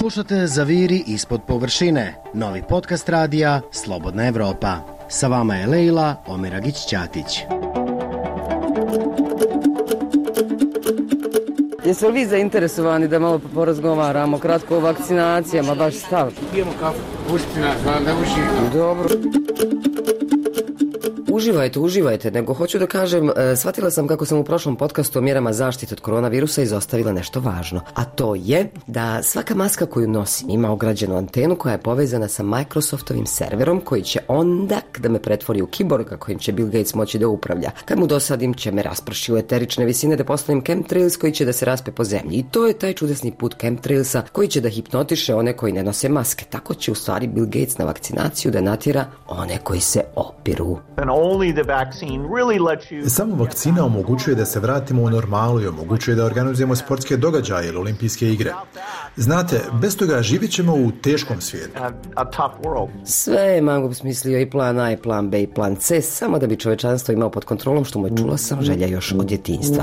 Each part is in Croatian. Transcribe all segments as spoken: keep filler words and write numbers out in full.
Slušate Zaviri ispod površine, novi podcast radija Slobodna Evropa. Sa vama je Lejla Omeragić-Ćatić. Jeste li vi zainteresovani da malo porazgovaramo kratko o vakcinacijama, vaš stav? Pijemo kafu, pušiti nas, da uši. Dobro. Uživajte, uživajte, nego hoću da kažem, e, shvatila sam kako sam u prošlom podcastu o mjerama zaštite od koronavirusa izostavila nešto važno, a to je da svaka maska koju nosim ima ugrađenu antenu koja je povezana sa Microsoftovim serverom koji će onda da me pretvori u kiborga kojim će Bill Gates moći da upravlja. Kad mu dosadim će me rasprši u eterične visine da postanem chemtrails koji će da se raspe po zemlji. I to je taj čudesni put chemtrailsa koji će da hipnotiše one koji ne nose maske. Tako će u stvari Bill Gates na vakcinaciju da natjera one koji se opiru. Samo vakcina omogućuje da se vratimo u normalu i omogućuje da organizujemo sportske događaje ili olimpijske igre. Znate, bez toga živjet ćemo u teškom svijetu. Sve je Mangup smislio, i plan A, i plan B, i plan C, samo da bi čovečanstvo imao pod kontrolom, što mu je, čula sam, želja još od djetinjstva.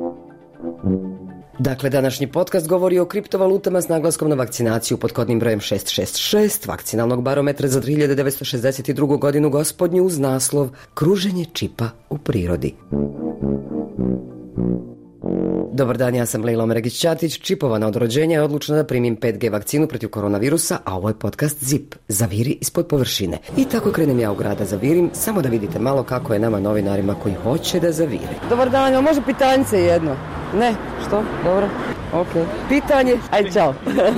Dakle, današnji podcast govori o kriptovalutama s naglaskom na vakcinaciju pod kodnim brojem šest šest šest, vakcinalnog barometra za tri hiljade devetsto šezdeset drugu godinu gospodnju uz naslov Kruženje čipa u prirodi. Dobar dan, ja sam Lejla Omeragić-Ćatić, čipovana od rođenja i odlučna da primim pet G vakcinu protiv koronavirusa, a ovo je podcast Zip, Zaviri ispod površine. I tako krenem ja u grad da zavirim, samo da vidite malo kako je nama novinarima koji hoće da zavire. Dobar dan, jel može pitanjice jedno? Ne, što? Dobro, ok. Pitanje, ajde, čao.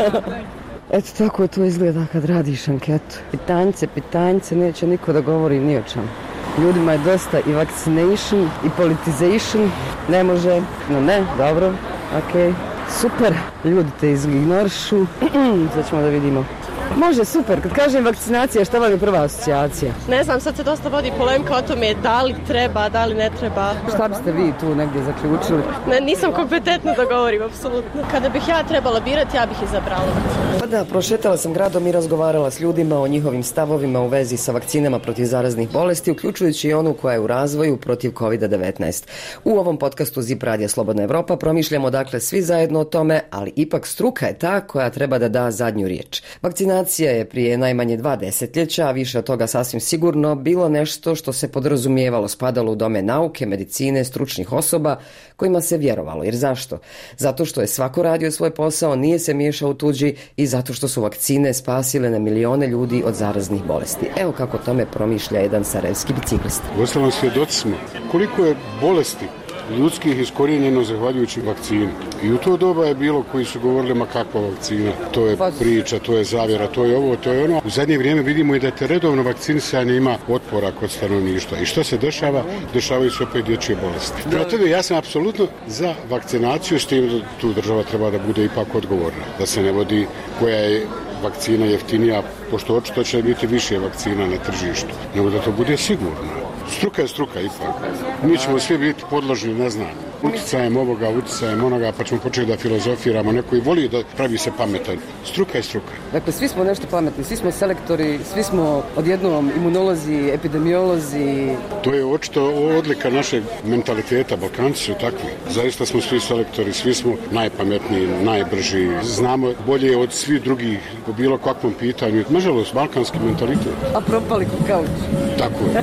Eto, tako to izgleda kad radiš anketu. Pitanjice, pitanjice, neće niko da govori ni o čemu. Ljudima je dosta i vaccination i politization, ne može, no ne, dobro, ok, super, ljudi te ignorišu, sad ćemo da vidimo. Može, super, kad kažem vakcinacija, šta vam je prva asocijacija? Ne znam, sad se dosta vodi polemika o tome da li treba, da li ne treba. Šta biste vi tu negdje zaključili? Ne, nisam kompetentna da govorim, apsolutno. Kada bih ja trebala birati, ja bih izabrala. Pa da, prošetala sam gradom i razgovarala s ljudima o njihovim stavovima u vezi sa vakcinama protiv zaraznih bolesti, uključujući i onu koja je u razvoju protiv kovid devetnaest. U ovom podcastu Zip radija Slobodna Evropa promišljamo dakle svi zajedno o tome, ali ipak struka je ta koja treba da da zadnju riječ. Vakcinacija je prije najmanje dva desetljeća, a više od toga sasvim sigurno, bilo nešto što se podrazumijevalo, spadalo u domen nauke, medicine, stručnih osoba kojima se vjerovalo. Jer zašto? Zato što je svako radio svoj posao, nije se miješao u tuđi i zato što su vakcine spasile na milione ljudi od zaraznih bolesti. Evo kako tome promišlja jedan sarajevski biciklist. Uostalom svjedoci smo koliko je bolesti ljudskih iskorijenjeno zahvaljujući vakcini. I u to doba je bilo koji su govorili ma kakva vakcina, to je priča, to je zavjera, to je ovo, to je ono. U zadnje vrijeme vidimo i da te redovno vakcinisanje ima otpora kod stanovništva. I što se dešava? Dešavaju se opet dječje bolesti. Prema tome, ja sam apsolutno za vakcinaciju, s tim da tu država treba da bude ipak odgovorna. Da se ne vodi koja je vakcina jeftinija, pošto očito će biti više vakcina na tržištu, nego da to bude sigurno. Struka je struka ipak. Mi ćemo svi biti podložni neznanju. Uticajem ovoga, uticajem onoga, pa ćemo početi da filozofiramo. Neko i voli da pravi se pametan. Struka je struka. Dakle, svi smo nešto pametni, svi smo selektori, svi smo odjednom imunolozi, epidemiolozi. To je očito odlika našeg mentaliteta. Balkanci su takvi. Zaista smo svi selektori, svi smo najpametniji, najbrži. Znamo bolje od svih drugih po bilo kakvom pitanju. Nažalost, balkanski mentalitet. A propali kukauč. Tako je.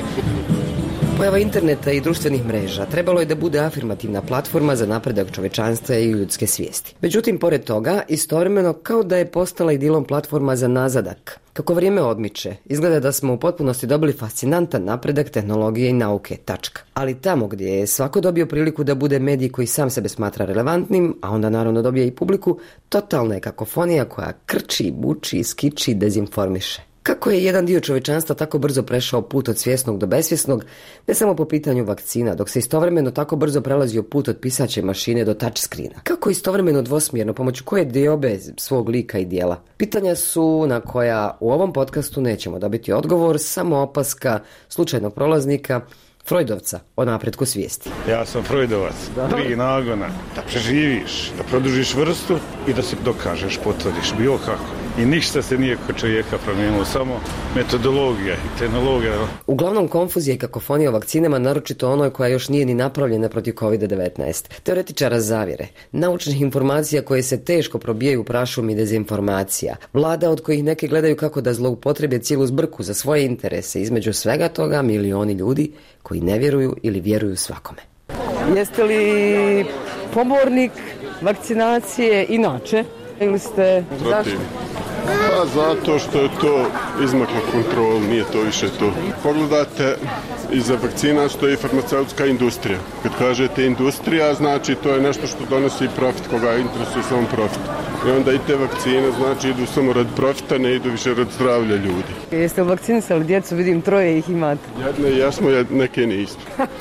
Pojava interneta i društvenih mreža trebalo je da bude afirmativna platforma za napredak čovečanstva i ljudske svijesti. Međutim, pored toga, istovremeno kao da je postala i dilom platforma za nazadak. Kako vrijeme odmiče, izgleda da smo u potpunosti dobili fascinantan napredak tehnologije i nauke, tačka. Ali tamo gdje je svako dobio priliku da bude medij koji sam sebe smatra relevantnim, a onda naravno dobije i publiku, totalna je kakofonija koja krči, buči, skiči, dezinformiše. Kako je jedan dio čovečanstva tako brzo prešao put od svjesnog do besvjesnog, ne samo po pitanju vakcina, dok se istovremeno tako brzo prelazio put od pisaće mašine do touchscreena? Kako istovremeno dvosmjerno, pomoću koje diobe svog lika i dijela? Pitanja su na koja u ovom podcastu nećemo dobiti odgovor, samo opaska slučajnog prolaznika, Freudovca o napretku svijesti. Ja sam Freudovac, tri nagona, da preživiš, da produžiš vrstu i da se dokažeš, potvrdiš, bilo kako. I ništa se nije kod čovjeka promijenilo, samo metodologija i tehnologija. Uglavnom konfuzija i kakofonija o vakcinama, naročito onoj koja još nije ni napravljena protiv kovid devetnaest. Teoretičara zavjere, naučnih informacija koje se teško probijaju u prašum i dezinformacija, vlada od kojih neke gledaju kako da zloupotrebe cijelu zbrku za svoje interese, između svega toga milioni ljudi koji ne vjeruju ili vjeruju svakome. Jeste li pobornik vakcinacije inače ili ste zašto? Pa zato što je to izmaklo kontrol, nije to više to. Pogledajte, iza vakcina stoji farmaceutska industrija. Kad kažete industrija, znači to je nešto što donosi profit, koga interesuje samo profit. I onda i te vakcine, znači idu samo rad profita, ne idu više rad zdravlja ljudi. Jeste li vakcinisali djecu, vidim troje ih imate? Jedne jasmo, neke nismo.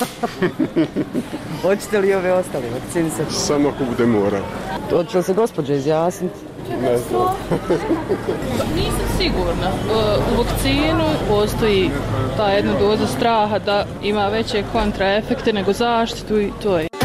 Hoćete li ove ostale vakcinisati? Samo ako bude morao. Hoće li se gospođa izjasniti? Ne znam. Nisam sigurna. U vakcinu postoji ta jedna doza straha da ima veće kontraefekte nego zaštitu i to je.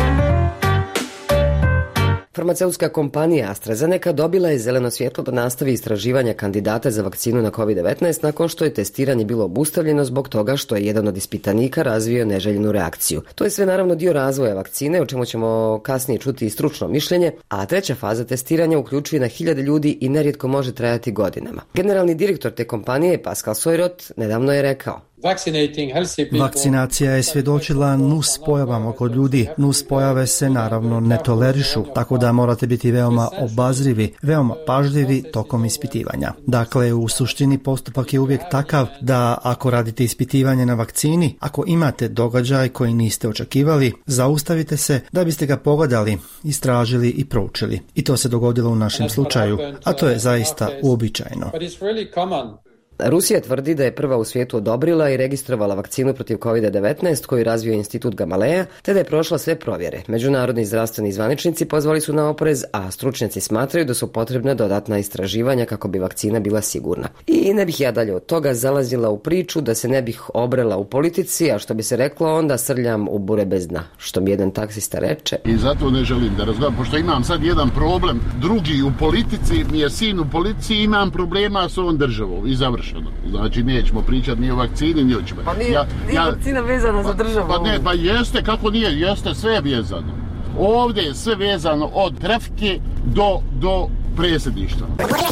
Farmaceutska kompanija AstraZeneca dobila je zeleno svjetlo da nastavi istraživanja kandidata za vakcinu na kovid devetnaest nakon što je testiranje bilo obustavljeno zbog toga što je jedan od ispitanika razvio neželjenu reakciju. To je sve naravno dio razvoja vakcine, o čemu ćemo kasnije čuti i stručno mišljenje, a treća faza testiranja uključuje na hiljade ljudi i nerijetko može trajati godinama. Generalni direktor te kompanije, Pascal Soriot, nedavno je rekao: Vakcinacija je svjedočila nus pojavama kod ljudi. Nus pojave se naravno ne tolerišu, tako da morate biti veoma obazrivi, veoma pažljivi tokom ispitivanja. Dakle, u suštini postupak je uvijek takav da ako radite ispitivanje na vakcini, ako imate događaj koji niste očekivali, zaustavite se da biste ga pogledali, istražili i proučili. I to se dogodilo u našem slučaju, a to je zaista uobičajeno. Rusija tvrdi da je prva u svijetu odobrila i registrovala vakcinu protiv kovid devetnaest koju razvio institut Gamaleja, te da je prošla sve provjere. Međunarodni zdravstveni zvaničnici pozvali su na oprez, a stručnjaci smatraju da su potrebna dodatna istraživanja kako bi vakcina bila sigurna. I ne bih ja dalje od toga zalazila u priču da se ne bih obrela u politici, a što bi se reklo onda srljam u bure bez dna, što mi jedan taksista reče. I zato ne želim da razgovaram, pošto imam sad jedan problem, drugi u politici, mi je sin u politici, imam problema s ovom državom i završeno. Znači nećemo pričati ni o vakcini, ni o čemu. Pa nije, ja, nije ja, vakcina vezana pa, za državu. Pa ne, pa jeste, kako nije, jeste, sve je vezano. Ovdje je sve vezano od trafike do, do predsjedništva.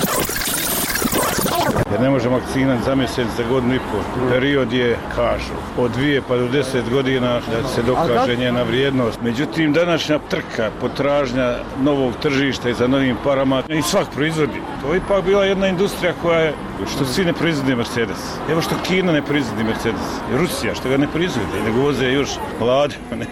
Jer ne može vakcina za mjesec, za godinu i pol. Period je, kažu, od dvije pa do deset godina da se dokaže njena vrijednost. Međutim, današnja trka, potražnja novog tržišta i za novim parama i svak proizvodi. To je ipak bila jedna industrija koja je, što svi ne proizvode Mercedes. Evo što Kina ne proizvodi Mercedes. I Rusija što ga ne proizvode, nego voze još mlade.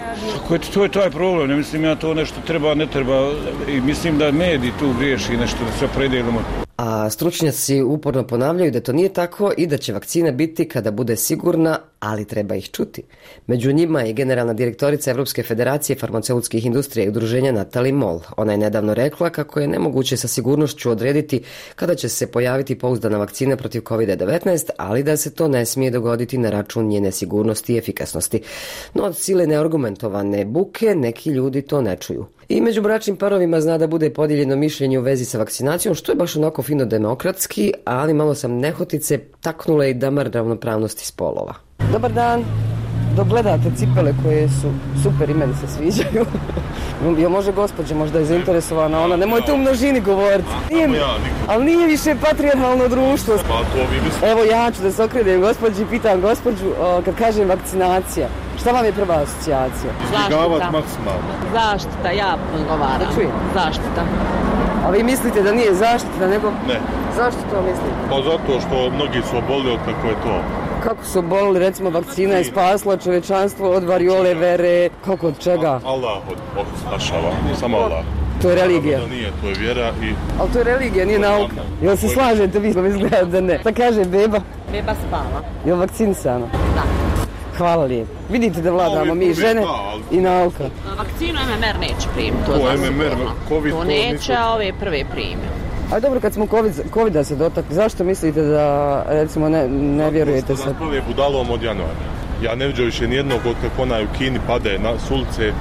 To je taj problem, ne mislim ja to nešto treba, ne treba. I mislim da mediji tu griješi nešto, da sve predelimo. A stručnjaci uporno ponavljaju da to nije tako i da će vakcina biti kada bude sigurna, ali treba ih čuti. Među njima je generalna direktorica Evropske federacije farmaceutskih industrija i udruženja Natalie Moll. Ona je nedavno rekla kako je nemoguće sa sigurnošću odrediti kada će se pojaviti pouzdana vakcina protiv kovid devetnaest, ali da se to ne smije dogoditi na račun njene sigurnosti i efikasnosti. No od sile neargumentovane buke neki ljudi to ne čuju. I među bračnim parovima zna da bude podijeljeno mišljenje u vezi sa vakcinacijom, što je baš onako fino demokratski, ali malo sam nehotice taknula i damar ravnopravnosti spolova. Dobar dan. Dok gledate cipele koje su super i meni se sviđaju. Jo, može gospođa, možda je zainteresovana ona, nemojte u množini govoriti. Nije, ali nije više patrijarhalno društvo. Evo ja ću da se okrenem gospođi i pitam gospođu, o, kad kažem vakcinacija, šta vam je prva asocijacija? Zaštita. Zaštita, ja odgovaram. Zaštita. A vi mislite da nije zaštita, nego... Ne. Zašto to mislite? Pa zato što mnogi su obolili od kako je to. Kako su obolili, recimo vakcina je spasla čovječanstvo od variole, vere, kako od čega? Allah od spašava, samo Allah. To je religija. To nije, to je vjera i... Ali to je religija, nije nauka. Jel se slažete vi, izgleda da ne? Šta kaže beba? Beba spava. Jel vakcinisano? Da. Hvala lijepo. Vidite da vladamo mi žene i nauka. Vakcinu M M R neće primiti. To M M R, COVID to neće, a ove prve prime. A dobro, kad smo COVID, COVID-a se dotakli, zašto mislite da, recimo, ne, ne vjerujete se? Zato nas prve budalom od januara. Ja ne viđu više nijednog od kako onaj u Kini pade na s ulice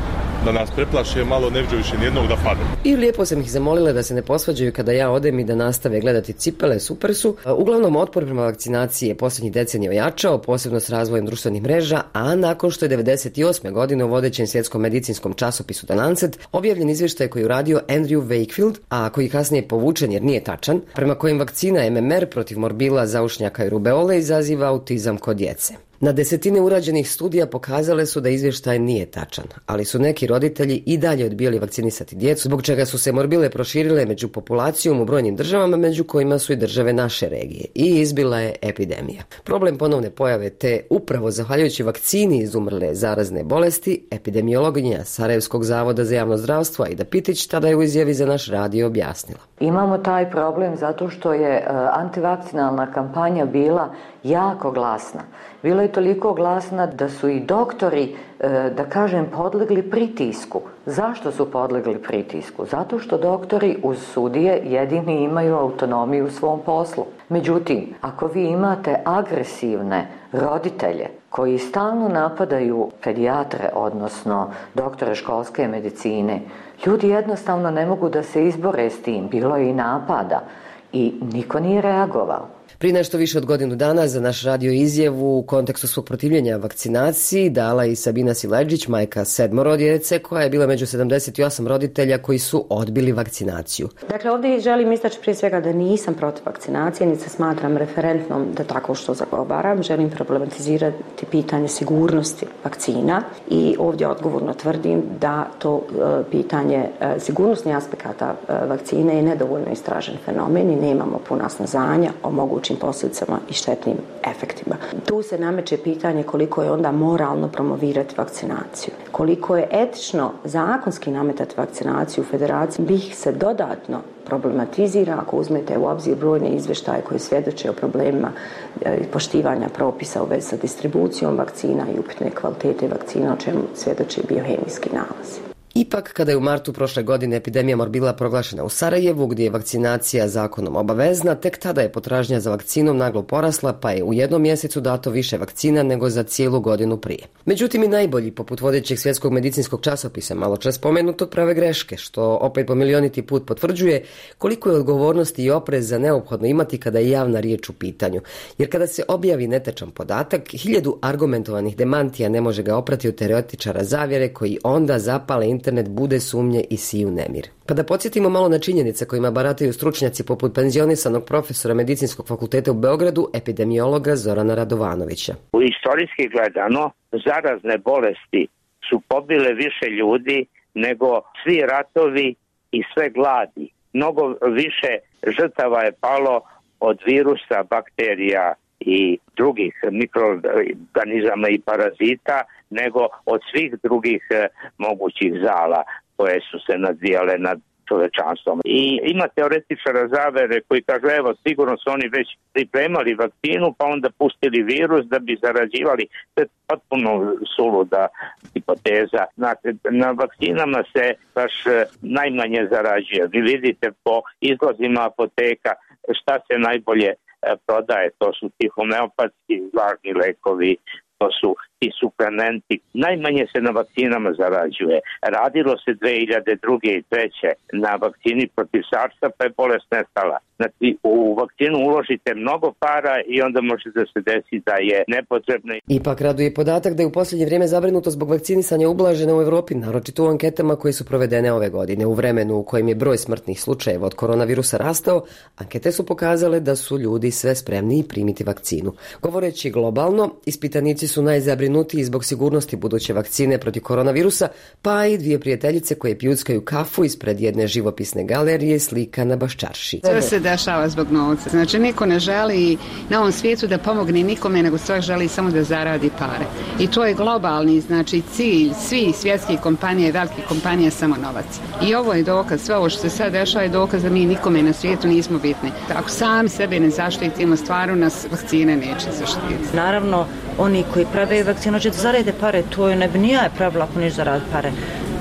da nas preplaše malo, ne viđu više nijednog da padne. I lijepo sam ih zamolila da se ne posvađaju kada ja odem i da nastave gledati cipele, super su. Uglavnom, otpor prema vakcinaciji je posljednjih decenija ojačao, posebno s razvojem društvenih mreža, a nakon što je devedeset osme godine u vodećem svjetskom medicinskom časopisu The Lancet objavljen izvještaj koji je uradio Andrew Wakefield, a koji kasnije povučen jer nije tačan, prema kojim vakcina M M R protiv morbila, zaušnjaka i rubeole izaziva autizam kod djece. Na desetine urađenih studija pokazale su da izvještaj nije tačan, ali su neki roditelji i dalje odbijali vakcinisati djecu, zbog čega su se morbile proširile među populacijom u brojnim državama, među kojima su i države naše regije, i izbila je epidemija. Problem ponovne pojave te upravo zahvaljujući vakcini izumrle zarazne bolesti, epidemiologinja Sarajevskog zavoda za javno zdravstvo Aida Pitić tada je u izjavi za naš radio objasnila. Imamo taj problem zato što je uh, antivakcinalna kampanja bila jako glasna. Bila je toliko glasna da su i doktori, da kažem, podlegli pritisku. Zašto su podlegli pritisku? Zato što doktori uz sudije jedini imaju autonomiju u svom poslu. Međutim, ako vi imate agresivne roditelje koji stalno napadaju pedijatre, odnosno doktore školske medicine, ljudi jednostavno ne mogu da se izbore s tim. Bilo je i napada i niko nije reagovao. Prije nešto više od godinu dana za naš radio izjavu u kontekstu svog protivljenja vakcinaciji dala i Sabina Sileđić, majka sedmoro djece, koja je bila među sedamdeset osam roditelja koji su odbili vakcinaciju. Dakle, ovdje želim istaći prije svega da nisam protiv vakcinacije, niti se smatram referentnom da tako što zagovaram. Želim problematizirati pitanje sigurnosti vakcina i ovdje odgovorno tvrdim da to e, pitanje e, sigurnosnih aspekata e, vakcine je nedovoljno istražen fenomen i nemamo puna saznanja o mogućim posljedicama i štetnim efektima. Tu se nameće pitanje koliko je onda moralno promovirati vakcinaciju. Koliko je etično zakonski nametati vakcinaciju u federaciji, bih se dodatno problematizira ako uzmete u obzir brojne izvještaje koje svjedoče o problemima poštivanja propisa u vezi sa distribucijom vakcina i upitne kvalitete vakcina, o čemu svjedoče biohemijski nalazi. Ipak, kada je u martu prošle godine epidemija morbila proglašena u Sarajevu, gdje je vakcinacija zakonom obavezna, tek tada je potražnja za vakcinom naglo porasla, pa je u jednom mjesecu dato više vakcina nego za cijelu godinu prije. Međutim, i najbolji, poput vodećeg svjetskog medicinskog časopisa, malo čas spomenutog, prave greške, što opet po milioniti put potvrđuje koliko je odgovornosti i opreza neophodno imati kada je javna riječ u pitanju. Jer kada se objavi netečan podatak, hiljadu argumentovanih demantija ne može ga oprati od teoretičara zavjere koji onda zapale internet, bude sumnje i siju nemir. Pa da podsjetimo malo na činjenice kojima barataju stručnjaci poput penzionisanog profesora Medicinskog fakulteta u Beogradu, epidemiologa Zorana Radovanovića. U istorijski gledano, zarazne bolesti su pobile više ljudi nego svi ratovi i sve gladi. Mnogo više žrtava je palo od virusa, bakterija i drugih mikroorganizama i parazita nego od svih drugih e, mogućih zala koje su se nadvijale nad čovečanstvom. I ima teoretičara zavere koji kažu evo sigurno su oni već pripremali vakcinu pa onda pustili virus da bi zarađivali. To je potpuno suluda hipoteza. Znate, na vakcinama se baš e, najmanje zarađuje. Vi vidite po izlazima apoteka šta se najbolje prodaje, to su ti homeopatski važni lekovi, to su ti suplementi. Najmanje se na vakcinama zarađuje. Radilo se dvije hiljade druge i treće na vakcini protiv sarsa, pa je bolest nestala. Znači, u vakcinu uložite mnogo para i onda može da se desi da je nepotrebno. Ipak raduje podatak da je u posljednje vrijeme zabrinuto zbog vakcinisanja ublažena u Europi, naročito u anketama koje su provedene ove godine. U vremenu u kojem je broj smrtnih slučajeva od koronavirusa rastao, ankete su pokazale da su ljudi sve spremniji primiti vakcinu. Govoreći globalno, ispitanici su najzabrinutiji zbog sigurnosti buduće vakcine protiv koronavirusa, pa i dvije prijateljice koje pjuckaju kafu ispred jedne živopisne galerije slika na Baščarši. Sve se dešava zbog novca. Znači, niko ne želi na ovom svijetu da pomogne nikome, nego sve želi samo da zaradi pare. I to je globalni, znači, cilj svih svjetskih kompanija i velikih kompanija samo novac. I ovo je dokaz, sve ovo što se sad dešava je dokaz da mi nikome na svijetu nismo bitni. Ako sami sebe ne zaštitimo, stvarno nas vakcine neće zaštititi. Naravno, oni koji prave vakcinu će da zarade pare, to je ne bi nije pravilo ako niš zaradi pare.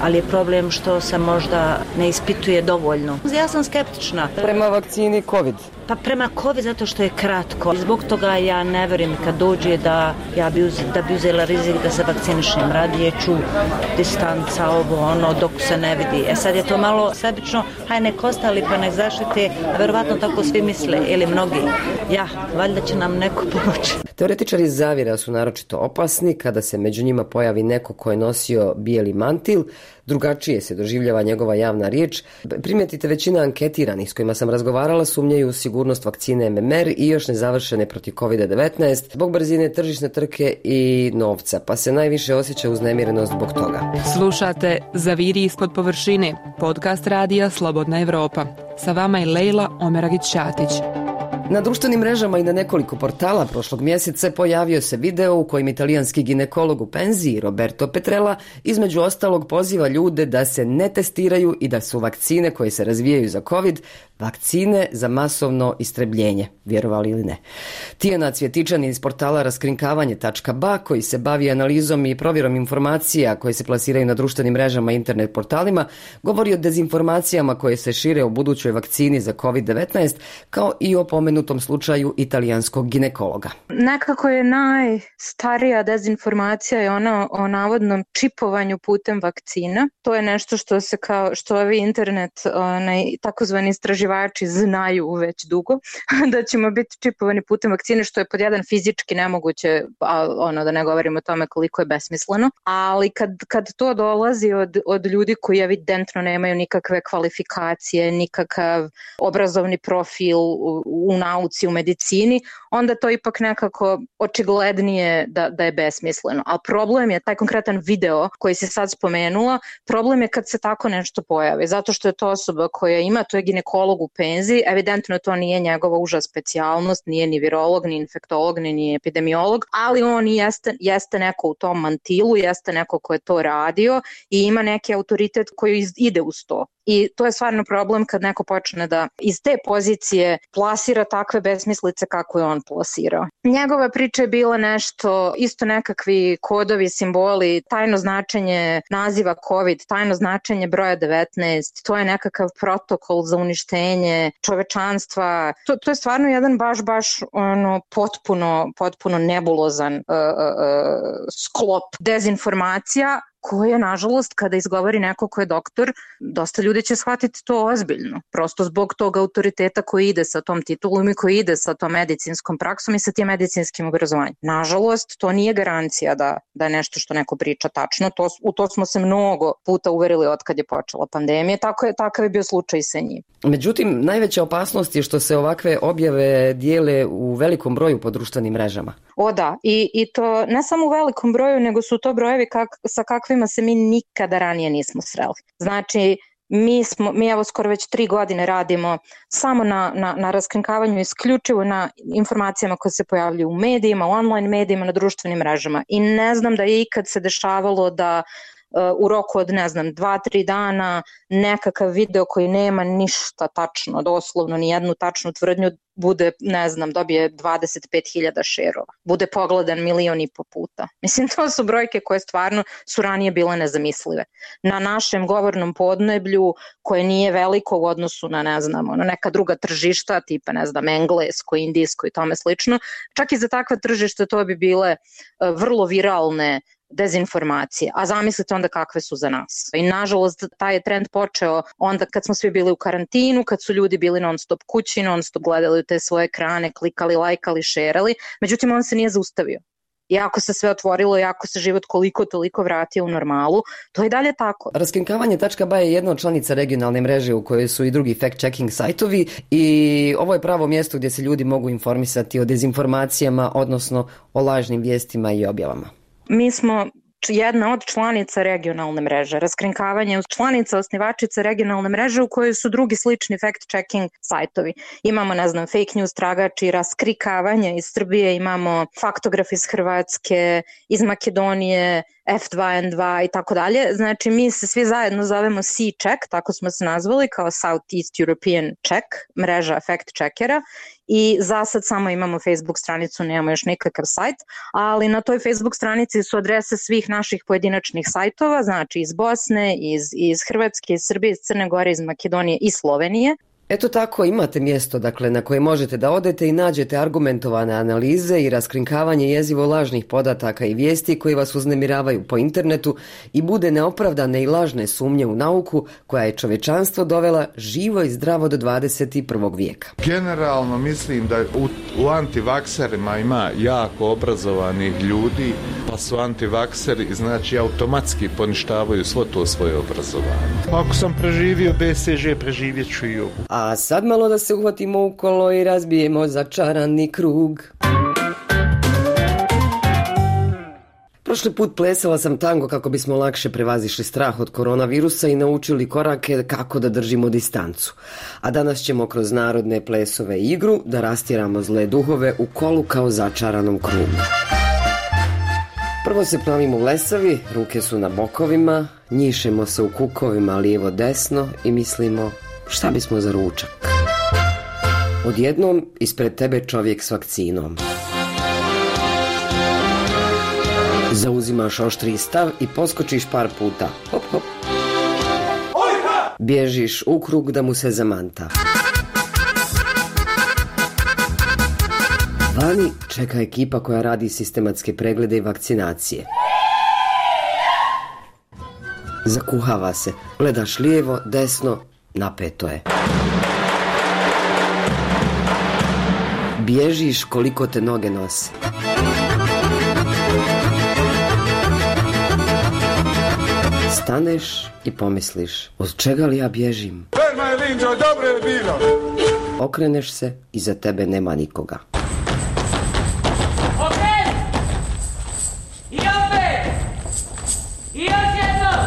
ali je problem što se možda ne ispituje dovoljno. Ja sam skeptična. Prema vakcini COVID? Pa prema COVID zato što je kratko. Zbog toga ja ne verujem kad dođe da ja bi, uz, da bi uzela rizik da se vakcinišem. Radije ću distanca, ovo, ono, dok se ne vidi. E sad je to malo sebično, haj nek ostali pa nek zaštite, a verovatno tako svi misle, ili mnogi. Ja, valjda će nam neko pomoći. Teoretičari zavjera su naročito opasni kada se među njima pojavi neko ko je nosio bijeli mantil, drugačije se doživljava njegova javna riječ. Primijetite, većina anketiranih s kojima sam razgovarala sumnjaju u sigurnost vakcine M M R i još nezavršene protiv kovid devetnaest zbog brzine tržišne trke i novca, pa se najviše osjeća uznemirenost zbog toga. Slušate Zaviri ispod površine, podcast radija Slobodna Evropa. Sa vama je Lejla Omeragić-Ćatić. Na društvenim mrežama i na nekoliko portala prošlog mjeseca pojavio se video u kojem italijanski ginekolog u penziji Roberto Petrella između ostalog poziva ljude da se ne testiraju i da su vakcine koje se razvijaju za COVID vakcine za masovno istrebljenje, vjerovali ili ne. Tijana Cvjetičanin iz portala raskrinkavanje tačka ba koji se bavi analizom i provjerom informacija koje se plasiraju na društvenim mrežama i internet portalima govori o dezinformacijama koje se šire o budućoj vakcini za kovid devetnaest kao i o pomenutom slučaju italijanskog ginekologa. Nekako je najstarija dezinformacija je ona o navodnom čipovanju putem vakcina. To je nešto što se kao što ovi internet onaj takozvani istraživači znaju već dugo da ćemo biti čipovani putem vakcine, što je pod jedan fizički nemoguće, a ono da ne govorimo o tome koliko je besmisleno, ali kad, kad to dolazi od, od ljudi koji evidentno nemaju nikakve kvalifikacije, nikakav obrazovni profil u, u nauci, u medicini, onda to ipak nekako očiglednije da, da je besmisleno. Ali problem je taj konkretan video koji se sad spomenula, problem je kad se tako nešto pojavi, zato što je to osoba koja ima, to je ginekolog u penziji, evidentno to nije njegova uža specijalnost, nije ni virolog, ni infektolog, ni, ni epidemiolog, ali on jeste, jeste neko u tom mantilu, jeste neko ko je to radio i ima neki autoritet koji ide uz to. I to je stvarno problem kad neko počne da iz te pozicije plasira takve besmislice kako je on plasirao. Njegova priča je bila nešto, isto nekakvi kodovi, simboli, tajno značenje naziva COVID, tajno značenje broja devetnaest, to je nekakav protokol za uništenje čovečanstva. To, to je stvarno jedan baš, baš ono, potpuno, potpuno nebulozan uh, uh, sklop dezinformacija, koje, nažalost, kada izgovori neko ko je doktor, dosta ljudi će shvatiti to ozbiljno. Prosto zbog tog autoriteta koji ide sa tom titulom i koji ide sa tom medicinskom praksom i sa tim medicinskim obrazovanjem. Nažalost, to nije garancija da, da je nešto što neko priča tačno. To, u to smo se mnogo puta uverili od kad je počela pandemija. Tako je, takav je bio slučaj sa njim. Međutim, najveća opasnost je što se ovakve objave dijele u velikom broju po društvenim mrežama. O da, i, i to ne samo u velikom broju, nego su to brojevi kak, sa kakvima se mi nikada ranije nismo sreli. Znači, mi, smo, mi evo skoro već tri godine radimo samo na, na, na raskrinkavanju, isključivo na informacijama koje se pojavljuju u medijima, u online medijima, na društvenim mrežama. I ne znam da je ikad se dešavalo da u roku od, ne znam, dva, tri dana nekakav video koji nema ništa tačno, doslovno ni jednu tačnu tvrdnju, bude, ne znam, dobije dvadeset pet hiljada šerova, bude pogledan milion i po puta. Mislim, to su brojke koje stvarno su ranije bile nezamislive. Na našem govornom podneblju, koje nije veliko u odnosu na, ne znam, ono, neka druga tržišta, tipa, ne znam, englesko, indijsko i tome slično, čak i za takva tržišta to bi bile uh, vrlo viralne dezinformacije, a zamislite onda kakve su za nas. I nažalost taj je trend počeo onda kad smo svi bili u karantinu, kad su ljudi bili non stop kući, non stop gledali te svoje ekrane, klikali, lajkali, šerali, međutim on se nije zaustavio. Iako se sve otvorilo, iako se život koliko toliko vratio u normalu, to je dalje tako. Raskrinkavanje tačka ba je jedna od članica regionalne mreže u kojoj su i drugi fact-checking sajtovi i ovo je pravo mjesto gdje se ljudi mogu informisati o dezinformacijama, odnosno o lažnim vijestima i objavama. Mi smo jedna od članica regionalne mreže. Raskrinkavanje je članica, osnivačica regionalne mreže u kojoj su drugi slični fact-checking sajtovi. Imamo, ne znam, fake news tragači, raskrikavanje iz Srbije, imamo faktograf iz Hrvatske, iz Makedonije, F dva N dva i tako dalje. Znači mi se svi zajedno zovemo C-Check, tako smo se nazvali, kao Southeast European Check, mreža fact-checkera, i za sad samo imamo Facebook stranicu, nemamo još nikakav sajt, ali na toj Facebook stranici su adrese svih naših pojedinačnih sajtova, znači iz Bosne, iz, iz Hrvatske, iz Srbije, iz Crne Gore, iz Makedonije i Slovenije. Eto tako, imate mjesto dakle, na koje možete da odete i nađete argumentovane analize i raskrinkavanje jezivo lažnih podataka i vijesti koji vas uznemiravaju po internetu i bude neopravdane i lažne sumnje u nauku koja je čovječanstvo dovela živo i zdravo do dvadeset prvog vijeka. Generalno mislim da u, u antivakserima ima jako obrazovanih ljudi, pa su antivakseri, znači automatski poništavaju svo to svoje obrazovanje. Ako sam preživio B C G, preživjet ću i ovu. A sad malo da se uhvatimo u kolo i razbijemo začarani krug. Prošli put plesala sam tango kako bismo lakše prevazišli strah od koronavirusa i naučili korake kako da držimo distancu. A danas ćemo kroz narodne plesove i igru da rastjeramo zle duhove u kolu kao začaranom krugu. Prvo se pravimo blesavi, ruke su na bokovima, njišemo se u kukovima lijevo desno i mislimo šta bismo za ručak. Odjednom ispred tebe čovjek s vakcinom. Zauzimaš oštriji stav i poskočiš par puta. Hop, hop. Bježiš u krug da mu se zamanta. Vani čeka ekipa koja radi sistematske preglede i vakcinacije. Zakuhava se, gledaš lijevo, desno, napeto je. Bježiš koliko te noge nose. Staneš i pomisliš, od čega li ja bježim? Verma je linđo, dobro je bilo. Okreneš se, iza tebe nema nikoga. Okej! I opet! I još jedno!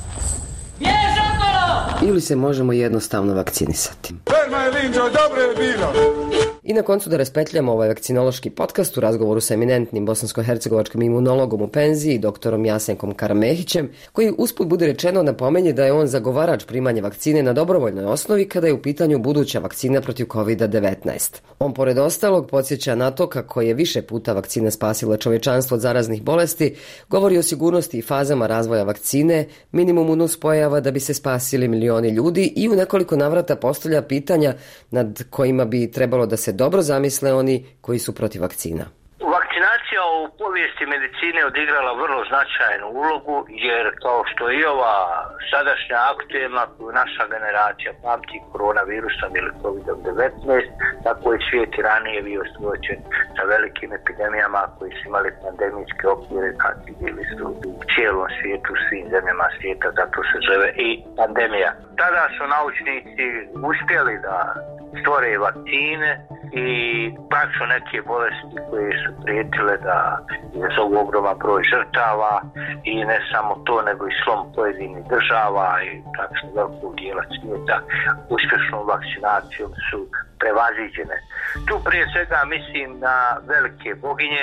Bjež okolo! Ili se možemo jednostavno vakcinisati. Verma je linđo, dobro je bilo. I na koncu da raspetljamo ovaj vakcinološki podcast u razgovoru sa eminentnim bosansko-hercegovačkim imunologom u penziji, doktorom Jasenkom Karamehićem, koji usput bude rečeno napomenje da je on zagovarač primanja vakcine na dobrovoljnoj osnovi kada je u pitanju buduća vakcina protiv kovid devetnaest. On pored ostalog podsjeća na to kako je više puta vakcina spasila čovječanstvo od zaraznih bolesti, govori o sigurnosti i fazama razvoja vakcine, minimumu nuspojava da bi se spasili milioni ljudi i u nekoliko navrata postavlja pitanja nad kojima bi trebalo da se dobro zamisle oni koji su protiv vakcina. Vakcinacija u povijesti medicine odigrala vrlo značajnu ulogu, jer kao što i ova sadašnja aktuelna koju naša generacija pamti, koronavirusom ili kovid devetnaest, tako i svijet i ranije bio suočen sa velikim epidemijama koji su imali pandemijske okvire, znači bili su u cijelom svijetu, svim zemljama svijeta, zato se zove i pandemija. Tada su naučnici uspjeli da stvore vakcine i praktično neke bolesti koje su prijetile da izazovu ogroman broj žrtava i ne samo to, nego i slom pojedinih država i praktično velikog dijela svijeta uspješnom vakcinacijom su prevaziđene. Tu prije svega mislim na velike boginje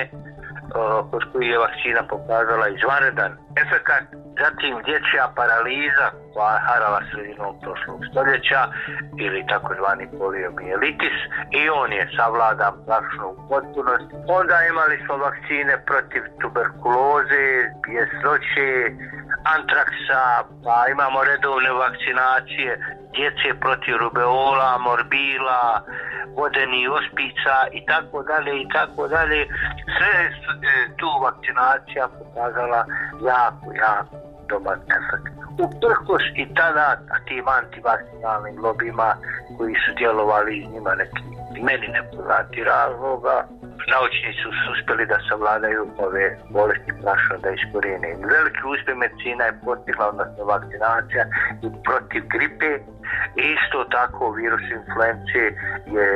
kod koji je vakcina pokazala izvanredan efekat, zatim dječja paraliza koja je harala sredinom prošlog stoljeća ili takozvani poliomijelitis i on je savladan praktično u potpunosti. Onda imali smo vakcine protiv tuberkuloze, bjesnoće, antraksa, pa imamo redovne vakcinacije djece protiv rubeola, morbila, vodenih ospica i tako dalje i tako dalje. Sve je tu vakcinacija pokazala jako, jako dobar efekt. Uprkos i tada tim antivakcinalnim lobima koji su djelovali iz njima neki meni nepoznati razloga, naučnici su uspjeli da savladaju ove bolesti prašno da iskorijene. Veliki uspjeh medicina je postigla, odnosno vakcinacija i protiv gripe. Isto tako virus influencije je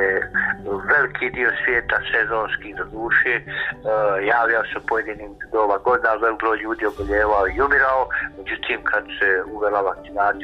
veliki dio svijeta sezonski do duše, e, javljao se pojedinim doba godina, velik broj ljudi oboljevao i umirao, međutim kad se uvela vakcinacija protiv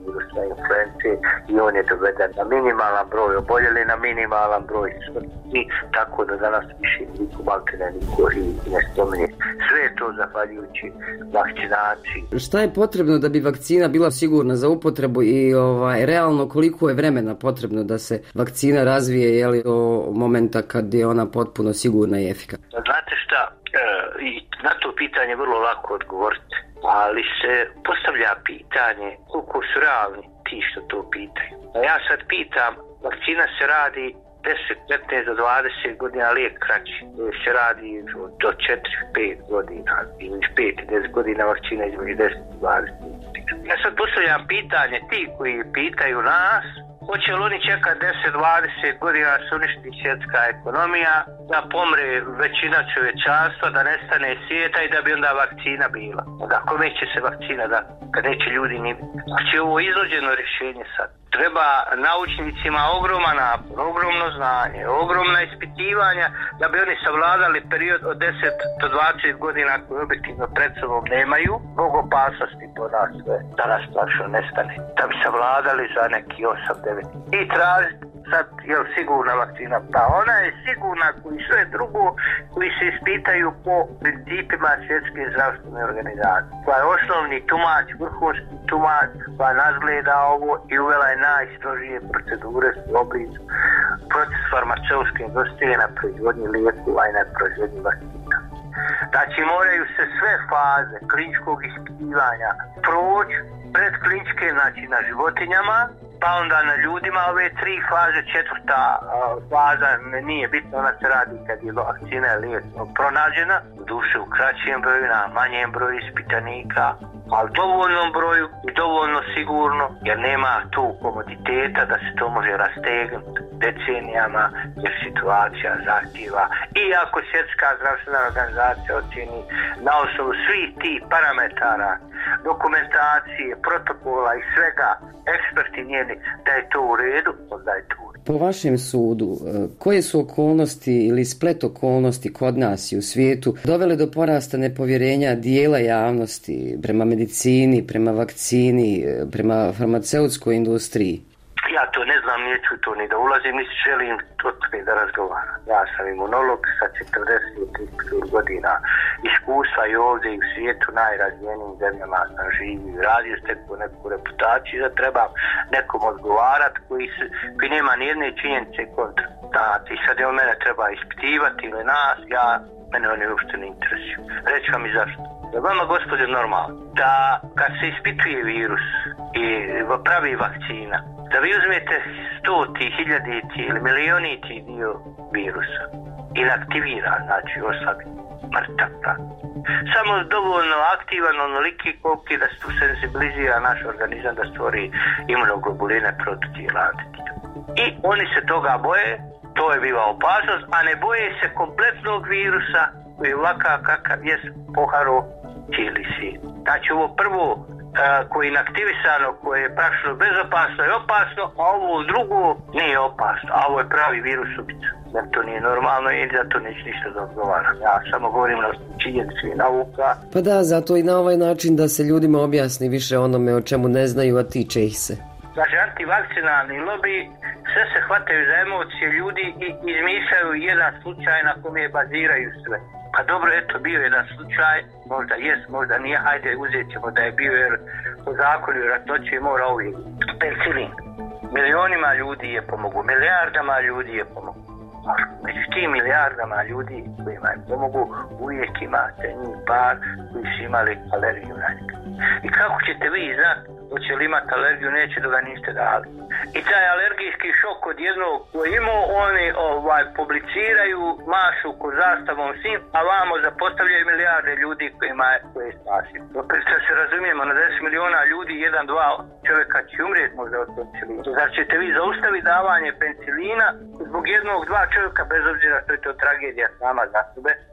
virusa influence i on je doveden na minimalan broj oboljeli, na minimalan broj smrti, tako da danas više niko maltene niko i ne spominje. Sve je to zahvaljujući vakcinaciji. Šta je potrebno da bi vakcina bila sigurna za upotrebu i ovaj, realno koliko je vremena potrebno da se vakcina razvije, je li, do momenta kad je ona potpuno sigurna i efikasna? Znate šta, e, i na to pitanje vrlo lako odgovoriti, ali se postavlja pitanje koliko su realni ti što to pitaju. A ja sad pitam, vakcina se radi deset, petnaest do dvadeset godina, lijek kraći. Se radi do četiri pet godina, ili pet do deset godina, vakcina između deset do dvadeset. Ja sad postavljam pitanje, ti koji pitaju nas, hoće li oni čekati deset do dvadeset godina da se uništi svjetska ekonomija, da pomre većina čovječanstva, da nestane svijeta i da bi onda vakcina bila. Da kome će se vakcina da, kad neće ljudi ni... Znači ovo iznuđeno rješenje sad. Treba naučnicima ogroman napor, ogromno znanje, ogromna ispitivanja da bi oni savladali period od deset do dvadeset godina koji objektivno pred sobom nemaju, zbog opasnosti po nas sve, da nas praktično nestane. Da bi savladali za neki osam devet i tražiti sad je li sigurna vakcina? Pa ona je sigurna koji sve drugo koji se ispitaju po principima svjetske zdravstvene organizacije. Koja je osnovni tumač, vrhunski tumač, koja nadgleda ovo i uvela je najstrožije procedure u obliku proces farmaceutske industrije na proizvodnji lijekova i na proizvodnji vakcina. Znači moraju se sve faze kliničkog ispitivanja proći pred kliničke, znači na životinjama, pa onda na ljudima ove tri faze, četvrta uh, faza nije bitno, ona se radi kad je vakcina liječno pronađena, u duše u kraćem broju, na manjem broju ispitanika, ali dovoljnom broju i dovoljno sigurno, jer nema tu komoditeta da se to može rastegnuti decenijama, jer situacija zahtjeva. I ako svjetska zdravstvena organizacija ocjeni na osnovu svih tih parametara, dokumentacije, protokola i svega, eksperti njeni, da je to u redu, onda je to u redu. Po vašem sudu, koje su okolnosti ili splet okolnosti kod nas i u svijetu dovele do porasta nepovjerenja dijela javnosti prema medicini, prema vakcini, prema farmaceutskoj industriji? Ja to ne znam, neću to ni da ulazim, niti želim o tome da razgovaram. Ja sam imunolog sa četrdeset godina iskustva i ovdje i u svijetu najrazvijenijim zemljama sam živio, radio stekao neku reputaciju da trebam nekom odgovarati koji, se, koji nema nijedne činjenice kontra. Da, i sad je on mene treba ispitivati ili nas, ja, mene oni uopšte ne interesuju. Reći vam i zašto. Da vama, gospodin, normalno, da kad se ispituje virus i pravi vakcina, da vi uzmete stoti, hiljaditi ili milioniti dio virusa, inaktivira, znači oslabi, mrtav, tako. Samo dovoljno aktivan, onoliki koliki da se tu senzibilizira naš organizam da stvori imunoglobuline prototijela antitijela. I oni se toga boje, to je biva opasnost, a ne boje se kompletnog virusa koji je ovakav kakav je poharo cijeli svijet. Znači ovo prvo koji je inaktivisano, koje je praktično bezopasno i opasno, a ovo drugo nije opasno, a ovo je pravi virus ubica. Jer to nije normalno i zato neće ništa da odgovaram. Ja samo govorim na činjenici i nauka. Pa da, zato i na ovaj način da se ljudima objasni više onome o čemu ne znaju, a tiče ih se. Znači, antivakcinalni lobby sve se hvataju za emocije ljudi i izmišljaju jedan slučaj na kom je baziraju sve. Pa dobro, eto, bio je jedan slučaj, možda jest, možda nije, hajde uzet ćemo da je bio, jer po zakonu vjerojatnoće mora uvijek. Penicilin. Milionima ljudi je pomogu, milijardama ljudi je pomogu. Među tim milijardama ljudi kojima je pomogu, uvijek imate njih par koji su imali alergiju na njega. I kako ćete vi znati hoće li imati alergiju, neće da ga niste dali. I taj alergijski šok od jednog koji imao, oni ovaj, publiciraju, mašu ko zastavom svim, a vamo zapostavljaju milijarde ljudi kojima je, koje je spasio. Da se razumijemo, na deset miliona ljudi, jedan, dva čovjeka će umrijeti možda od penicilina. Zar ćete vi zaustaviti davanje penicilina zbog jednog, dva čovjeka, bez obzira što je to tragedija sama za sebe?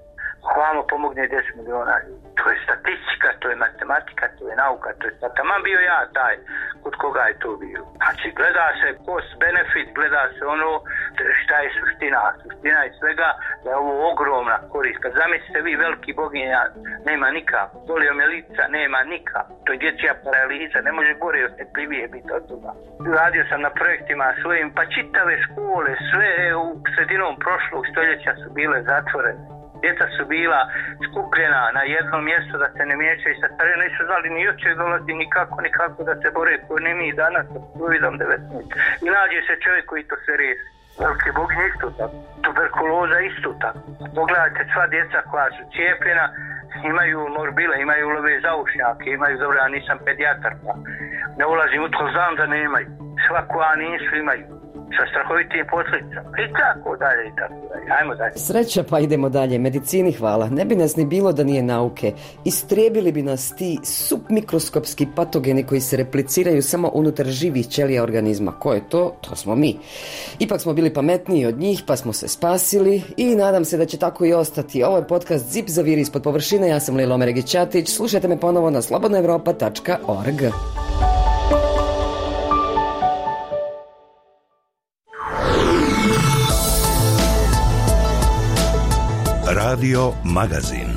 Ovamo pomogne deset miliona ljudi. To je statistika, to je matematika, to je nauka, to je taman bio ja taj kod koga je to bio. Znači gleda se cost benefit, gleda se ono šta je suština. Suština je svega da je ovo ogromna korist. Kad zamislite vi veliki boginja, nema nikako. Poliomijelica nema nikako. To je dječja paraliza, ne može gore osjetljivije biti od toga. Radio sam na projektima svojim, pa čitave škole, sve u sredinom prošlog stoljeća su bile zatvorene. Djeca su bila skupljena na jedno mjesto da se ne miješaju sa starijom, nisu znali ni oče dolazi nikako, nikako da se bore koji ne mi danas sa kovidom devetnaest. I nađe se čovjek koji to sve riješi. Velike boginje isto tako, tuberkuloza isto tako. Pogledajte sva djeca koja su cijepljena, imaju morbile, imaju love zaušnjake, imaju, dobro, ja nisam pedijatar, pa ne ulazim u to, znam da nemaju. Svaku anisu imaju. Sa strahovitim posljedicama. I tako dalje, i tako dalje. Ajmo dalje. Sreća, pa idemo dalje. Medicini hvala. Ne bi nas ni bilo da nije nauke. Istrijebili bi nas ti submikroskopski patogeni koji se repliciraju samo unutar živih ćelija organizma. Ko je to? To smo mi. Ipak smo bili pametniji od njih, pa smo se spasili i nadam se da će tako i ostati. Ovo je podcast Zip zaviri ispod površine. Ja sam Lejla Omeregić-Ćatić. Slušajte me ponovo na slobodna evropa tačka org. Radio Magazin.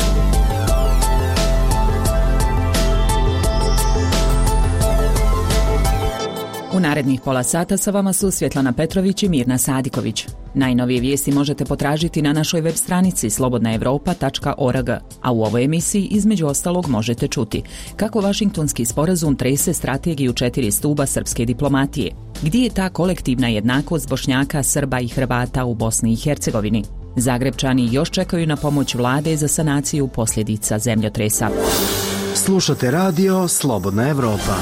U narednih pola sata sa vama su Svjetlana Petrović i Mirna Sadiković. Najnovije vijesti možete potražiti na našoj web stranici slobodna evropa tačka org, a u ovoj emisiji između ostalog možete čuti kako Vašingtonski sporazum trese strategiju četiri stuba srpske diplomatije, gdje je ta kolektivna jednakost Bošnjaka, Srba i Hrvata u Bosni i Hercegovini. Zagrebčani još čekaju na pomoć vlade za sanaciju posljedica zemljotresa. Slušate radio Slobodna Evropa.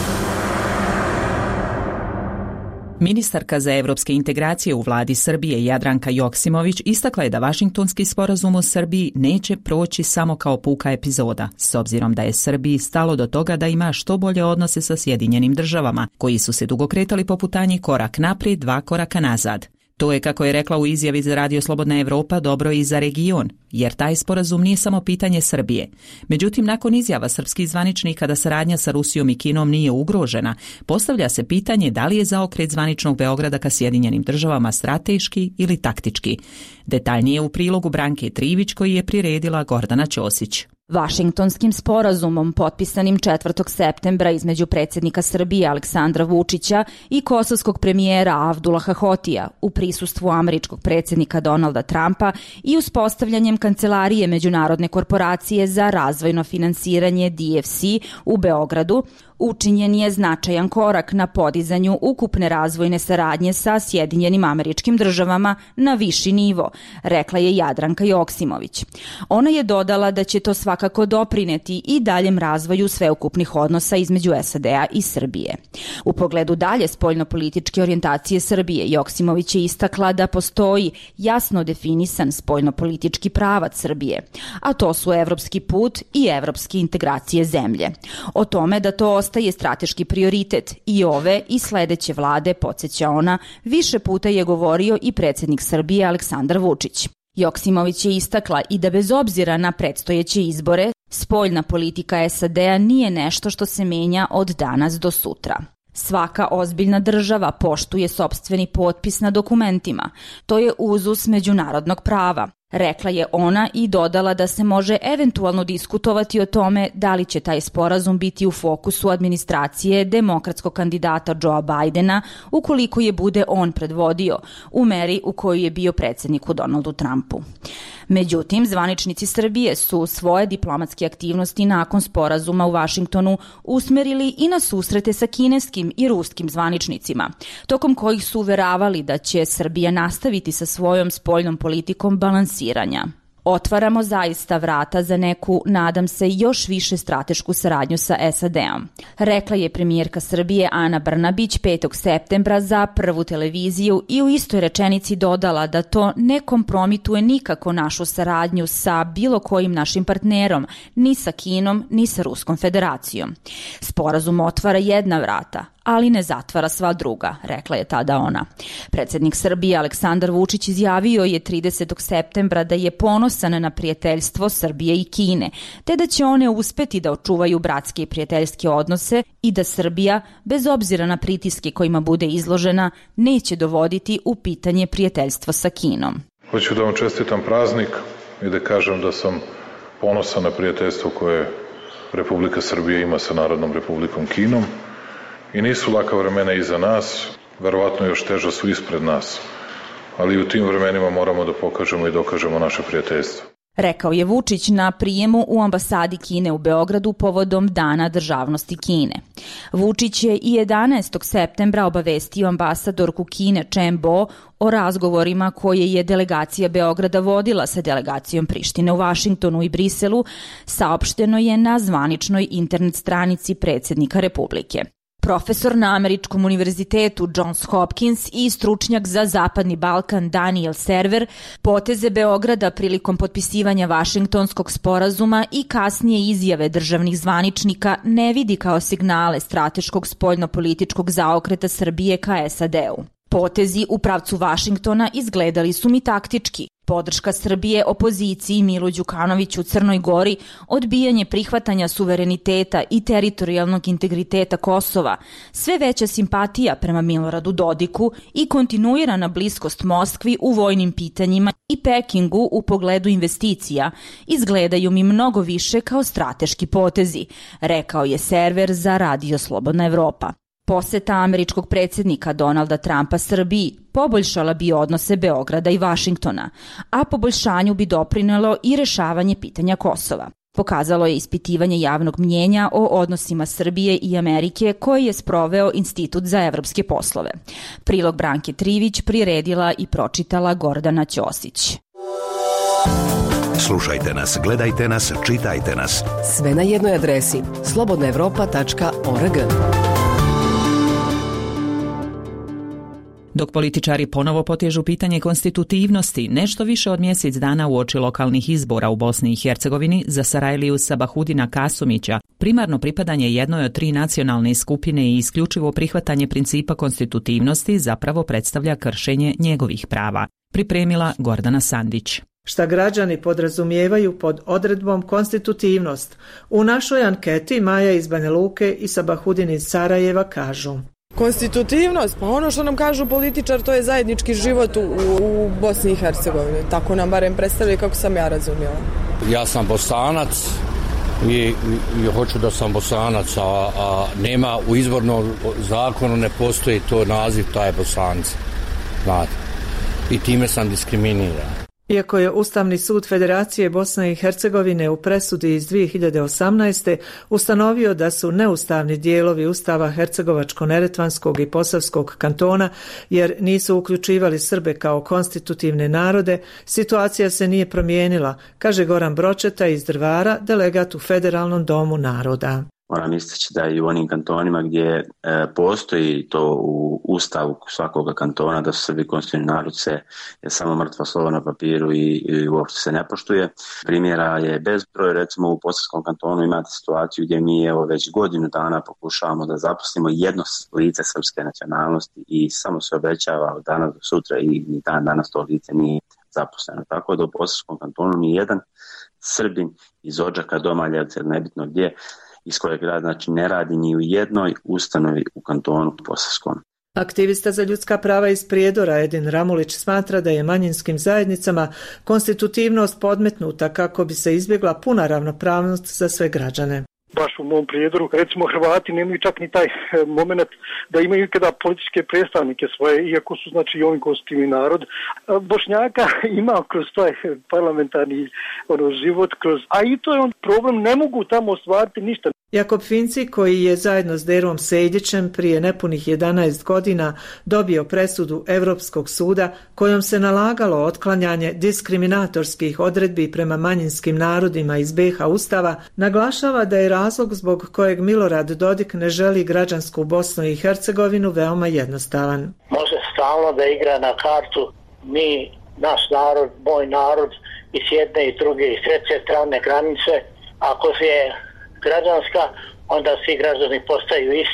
Ministarka za evropske integracije u vladi Srbije Jadranka Joksimović istakla je da Vašingtonski sporazum o Srbiji neće proći samo kao puka epizoda, s obzirom da je Srbiji stalo do toga da ima što bolje odnose sa Sjedinjenim državama, koji su se dugo kretali po putanji korak naprijed, dva koraka nazad. To je, kako je rekla u izjavi za Radio Slobodna Evropa, dobro i za region, jer taj sporazum nije samo pitanje Srbije. Međutim, nakon izjava srpskih zvaničnika da saradnja sa Rusijom i Kinom nije ugrožena, postavlja se pitanje da li je zaokret zvaničnog Beograda ka Sjedinjenim državama strateški ili taktički. Detaljnije u prilogu Branke Trivić koji je priredila Gordana Ćosić. Vašingtonskim sporazumom potpisanim četvrtog septembra između predsjednika Srbije Aleksandra Vučića i kosovskog premijera Avdullaha Hotija u prisustvu američkog predsjednika Donalda Trumpa i uspostavljanjem Kancelarije Međunarodne korporacije za razvojno finansiranje D F C u Beogradu, učinjen je značajan korak na podizanju ukupne razvojne saradnje sa Sjedinjenim Američkim Državama na viši nivo, rekla je Jadranka Joksimović. Ona je dodala da će to svakako doprineti i daljem razvoju sveukupnih odnosa između S A D-a i Srbije. U pogledu dalje spoljnopolitičke orijentacije Srbije, Joksimović je istakla da postoji jasno definisan spoljnopolitički pravac Srbije, a to su evropski put i evropske integracije zemlje. O tome da to ostaje strateški prioritet i ove i sledeće vlade, podsjeća ona, više puta je govorio i predsjednik Srbije Aleksandar Vučić. Joksimović je istakla i da bez obzira na predstojeće izbore, spoljna politika S A D-a nije nešto što se menja od danas do sutra. Svaka ozbiljna država poštuje sopstveni potpis na dokumentima. To je uzus međunarodnog prava, rekla je ona i dodala da se može eventualno diskutovati o tome da li će taj sporazum biti u fokusu administracije demokratskog kandidata Joea Bidena ukoliko je bude on predvodio, u meri u kojoj je bio predsjedniku Donaldu Trumpu. Međutim, zvaničnici Srbije su svoje diplomatske aktivnosti nakon sporazuma u Vašingtonu usmerili i na susrete sa kineskim i ruskim zvaničnicima, tokom kojih su uveravali da će Srbija nastaviti sa svojom spoljnom politikom balansiranja. Otvaramo zaista vrata za neku, nadam se, još više stratešku saradnju sa S A D-om, rekla je premijerka Srbije Ana Brnabić petog septembra za Prvu televiziju i u istoj rečenici dodala da to ne kompromituje nikako našu saradnju sa bilo kojim našim partnerom, ni sa Kinom, ni sa Ruskom federacijom. Sporazum otvara jedna vrata, ali ne zatvara sva druga, rekla je tada ona. Predsjednik Srbije Aleksandar Vučić izjavio je tridesetog septembra da je ponosan na prijateljstvo Srbije i Kine, te da će one uspeti da očuvaju bratske i prijateljske odnose i da Srbija, bez obzira na pritiske kojima bude izložena, neće dovoditi u pitanje prijateljstvo sa Kinom. Hoću da vam čestitam praznik i da kažem da sam ponosan na prijateljstvo koje Republika Srbija ima sa Narodnom Republikom Kinom i nisu laka vremena iza nas, verovatno još teža su ispred nas, ali u tim vremenima moramo da pokažemo i dokažemo naše prijateljstvo. Rekao je Vučić na prijemu u ambasadi Kine u Beogradu povodom Dana državnosti Kine. Vučić je i jedanaestog septembra obavestio ambasadorku Kine Chen Bo o razgovorima koje je delegacija Beograda vodila sa delegacijom Prištine u Vašingtonu i Briselu, saopšteno je na zvaničnoj internet stranici predsjednika Republike. Profesor na Američkom univerzitetu Johns Hopkins i stručnjak za Zapadni Balkan Daniel Server poteze Beograda prilikom potpisivanja Vašingtonskog sporazuma i kasnije izjave državnih zvaničnika ne vidi kao signale strateškog spoljnopolitičkog zaokreta Srbije ka S A D-u. Potezi u pravcu Vašingtona izgledali su mi taktički. Podrška Srbije opoziciji Milu Đukanoviću u Crnoj Gori, odbijanje prihvatanja suvereniteta i teritorijalnog integriteta Kosova, sve veća simpatija prema Miloradu Dodiku i kontinuirana bliskost Moskvi u vojnim pitanjima i Pekingu u pogledu investicija izgledaju mi mnogo više kao strateški potezi, rekao je Server za Radio Slobodna Evropa. Poseta američkog predsjednika Donalda Trumpa Srbiji poboljšala bi odnose Beograda i Vašingtona, a poboljšanju bi doprinelo i rešavanje pitanja Kosova. Pokazalo je ispitivanje javnog mnjenja o odnosima Srbije i Amerike koje je sproveo Institut za evropske poslove. Prilog Branke Trivić priredila i pročitala Gordana Ćosić. Slušajte nas, gledajte nas, čitajte nas. Sve na jednoj adresi slobodna evropa tačka org. Dok političari ponovo potežu pitanje konstitutivnosti, nešto više od mjesec dana uoči lokalnih izbora u Bosni i Hercegovini za Sarajliju Sabahudina Kasumića, primarno pripadanje jednoj od tri nacionalne skupine i isključivo prihvatanje principa konstitutivnosti zapravo predstavlja kršenje njegovih prava. Pripremila Gordana Sandić. Šta građani podrazumijevaju pod odredbom konstitutivnost? U našoj anketi Maja iz Banja Luke i Sabahudin iz Sarajeva kažu: Konstitutivnost, pa ono što nam kažu političar, to je zajednički život u, u Bosni i Hercegovini. Tako nam barem predstavlja kako sam ja razumjela. Ja sam Bosanac i, i, i hoću da sam Bosanac, a, a nema u izbornom zakonu ne postoji to naziv, taj Bosanac. Znate. I time sam diskriminiran. Iako je Ustavni sud Federacije Bosne i Hercegovine u presudi iz dvije hiljade osamnaeste. ustanovio da su neustavni dijelovi Ustava Hercegovačko-Neretvanskog i Posavskog kantona jer nisu uključivali Srbe kao konstitutivne narode, situacija se nije promijenila, kaže Goran Bročeta iz Drvara, delegat u Federalnom domu naroda. Moram istaći da i u onim kantonima gdje e, postoji to u ustavu svakoga kantona da su Srbi konstitutivni narod se je samo mrtvo slovo na papiru i, i uopšte se ne poštuje. Primjera je bezbroj, recimo u Posavskom kantonu imate situaciju gdje mi evo već godinu dana pokušavamo da zaposlimo jedno lice srpske nacionalnosti i samo se obećava od danas do sutra i dan danas to lice nije zaposleno. Tako da u Posavskom kantonu ni jedan Srbin iz Odžaka, Domaljevca, nebitno gdje, iz kojeg grad znači ne radi ni u jednoj ustanovi u kantonu Posavskom. Aktivista za ljudska prava iz Prijedora Edin Ramulić smatra da je manjinskim zajednicama konstitutivnost podmetnuta kako bi se izbjegla puna ravnopravnost za sve građane. Baš u mom Prijedoru, recimo Hrvati nemaju čak ni taj moment da imaju kada političke predstavnike svoje, iako su znači i oni konstitutivni narod. Bošnjaka ima kroz taj parlamentarni ono, život, kroz, a i to je on problem, ne mogu tamo ostvariti ništa. Jakob Finci, koji je zajedno s Derom Sejdićem prije nepunih jedanaest godina dobio presudu Europskog suda kojom se nalagalo otklanjanje diskriminatorskih odredbi prema manjinskim narodima iz B iH Ustava, naglašava da je razlog zbog kojeg Milorad Dodik ne želi građansku Bosnu i Hercegovinu veoma jednostavan. Može stalno da igra na kartu mi, naš narod, moj narod i s jedne i druge i s treće strane granice. Ako je građanska, onda svi građani postaju isti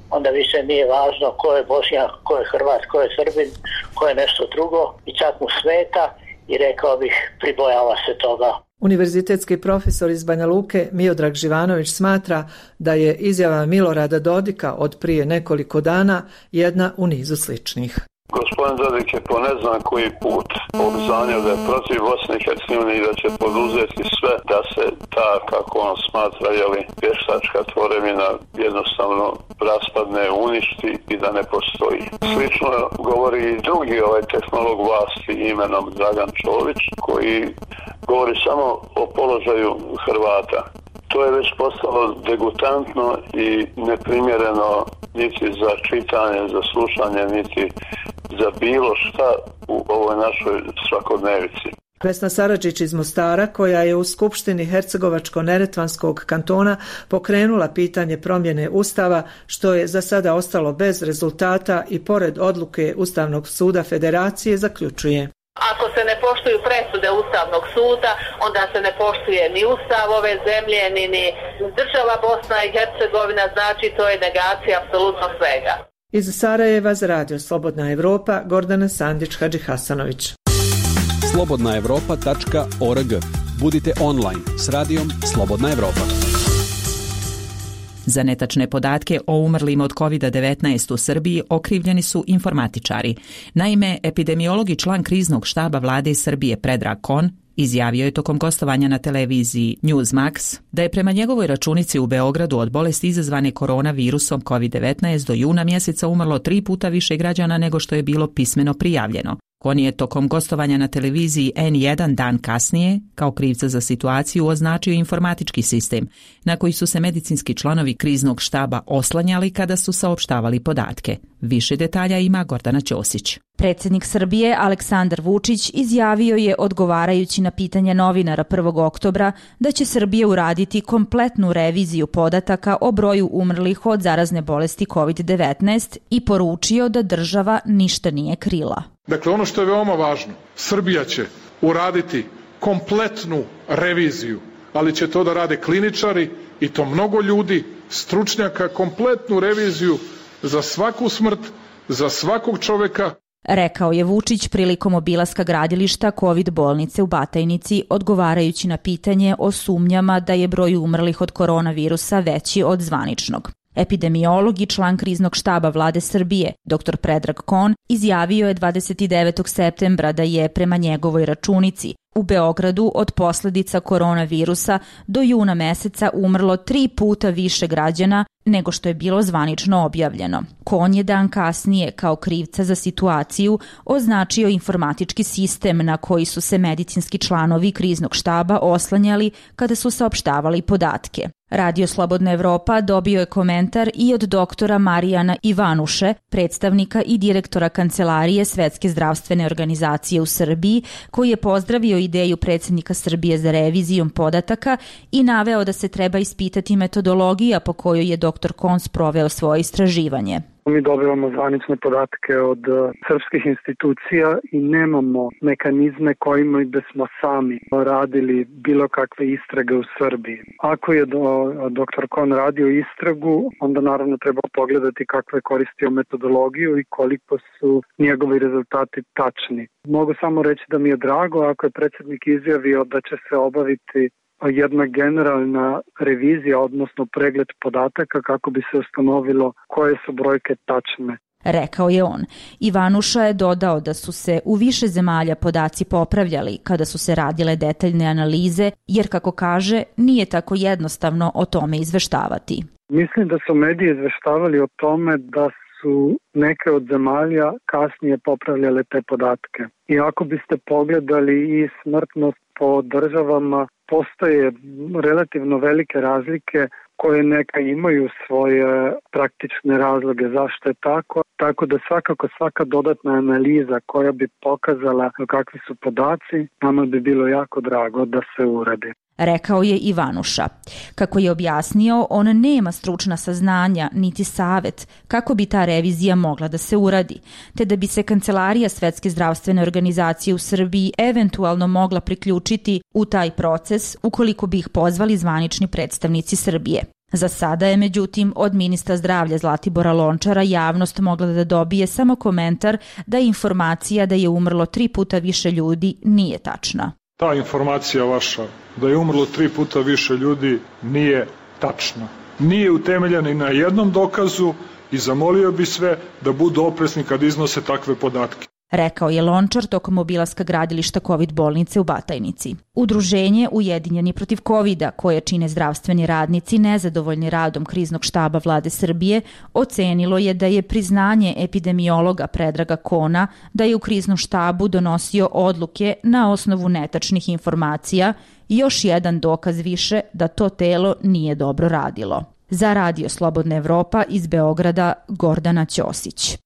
onda više nije važno ko je Bošnjak, ko je Hrvat, ko je Srbin, ko je nešto drugo i čak mu smeta i rekao bih pribojava se toga. Univerzitetski profesor iz Banja Luke Miodrag Živanović smatra da je izjava Milorada Dodika od prije nekoliko dana jedna u nizu sličnih. Gospodin Dodik je po ne znam koji put obznanio da je protiv Bosne i Hercegovine i da će poduzeti sve da se ta, kako on smatra, jeli, pještačka tvorevina jednostavno raspadne, uništi i da ne postoji. Slično govori i drugi ovaj tehnolog vlasti imenom Dragan Čović, koji govori samo o položaju Hrvata. To je već postalo degutantno i neprimjereno niti za čitanje, za slušanje, niti za bilo šta u ovoj našoj svakodnevici. Vesna Saradžić iz Mostara, koja je u Skupštini Hercegovačko-Neretvanskog kantona pokrenula pitanje promjene Ustava, što je za sada ostalo bez rezultata i pored odluke Ustavnog suda Federacije, zaključuje. Ako se ne poštuju presude Ustavnog suda, onda se ne poštuje ni Ustav ove zemlje, ni, ni država Bosna i Hercegovina, znači to je negacija apsolutno svega. Iz Sarajeva za Radio Slobodna Evropa, Gordana Sandić-Hadžihasanović. slobodna evropa tačka org. Budite online s radijom Slobodna Evropa. Za netačne podatke o umrlim od kovid devetnaest u Srbiji okrivljeni su informatičari. Naime, epidemiolog i član kriznog štaba vlade Srbije Predrag Kon izjavio je tokom gostovanja na televiziji Newsmax da je prema njegovoj računici u Beogradu od bolesti izazvane koronavirusom kovid devetnaest do juna mjeseca umrlo tri puta više građana nego što je bilo pismeno prijavljeno. Kon je tokom gostovanja na televiziji en jedan dan kasnije kao krivca za situaciju označio informatički sistem na koji su se medicinski članovi kriznog štaba oslanjali kada su saopštavali podatke. Više detalja ima Gordana Ćosić. Predsjednik Srbije Aleksandar Vučić izjavio je, odgovarajući na pitanje novinara prvog oktobra, da će Srbija uraditi kompletnu reviziju podataka o broju umrlih od zarazne bolesti kovid devetnaest i poručio da država ništa nije krila. Dakle, ono što je veoma važno, Srbija će uraditi kompletnu reviziju, ali će to da rade kliničari i to mnogo ljudi, stručnjaka, kompletnu reviziju za svaku smrt, za svakog čoveka. Rekao je Vučić prilikom obilaska gradilišta kovid bolnice u Batajnici, odgovarajući na pitanje o sumnjama da je broj umrlih od koronavirusa veći od zvaničnog. Epidemiolog i član kriznog štaba vlade Srbije, doktor Predrag Kon, izjavio je dvadeset devetog septembra da je prema njegovoj računici u Beogradu od posljedica koronavirusa do juna meseca umrlo tri puta više građana nego što je bilo zvanično objavljeno. Kon je dan kasnije kao krivca za situaciju označio informatički sistem na koji su se medicinski članovi kriznog štaba oslanjali kada su saopštavali podatke. Radio Slobodna Evropa dobio je komentar i od doktora Marijana Ivanuše, predstavnika i direktora Kancelarije Svetske zdravstvene organizacije u Srbiji, koji je pozdravio ideju predsjednika Srbije za revizijom podataka i naveo da se treba ispitati metodologija po kojoj je doktor Kon sproveo svoje istraživanje. Mi dobivamo zvanične podatke od srpskih institucija i nemamo mekanizme kojima bismo sami radili bilo kakve istrage u Srbiji. Ako je do, doktor Kon radio istragu, onda naravno treba pogledati kakve je koristio metodologiju i koliko su njegovi rezultati tačni. Mogu samo reći da mi je drago ako je predsjednik izjavio da će se obaviti jedna generalna revizija, odnosno pregled podataka kako bi se ustanovilo koje su brojke tačne. Rekao je on. Ivanuša je dodao da su se u više zemalja podaci popravljali kada su se radile detaljne analize, jer kako kaže, nije tako jednostavno o tome izveštavati. Mislim da su mediji izveštavali o tome da su neke od zemalja kasnije popravljale te podatke. I ako biste pogledali i smrtnost po državama, postoje relativno velike razlike koje neka imaju svoje praktične razloge zašto je tako. Tako da svakako svaka dodatna analiza koja bi pokazala kakvi su podaci, nama bi bilo jako drago da se uradi. Rekao je Ivanuša. Kako je objasnio, on nema stručna saznanja niti savet kako bi ta revizija mogla da se uradi, te da bi se Kancelarija Svetske zdravstvene organizacije u Srbiji eventualno mogla priključiti u taj proces ukoliko bi ih pozvali zvanični predstavnici Srbije. Za sada je, međutim, od ministra zdravlja Zlatibora Lončara javnost mogla da dobije samo komentar da je informacija da je umrlo tri puta više ljudi nije tačna. Ta informacija vaša da je umrlo tri puta više ljudi nije tačna. Nije utemeljena i na jednom dokazu i zamolio bi sve da budu oprezni kad iznose takve podatke. Rekao je Lončar tokom obilaska gradilišta kovid bolnice u Batajnici. Udruženje Ujedinjeni protiv kovida, koje čine zdravstveni radnici nezadovoljni radom kriznog štaba vlade Srbije, ocenilo je da je priznanje epidemiologa Predraga Kona da je u kriznom štabu donosio odluke na osnovu netačnih informacija i još jedan dokaz više da to telo nije dobro radilo. Za Radio Slobodna Evropa iz Beograda, Gordana Ćosić.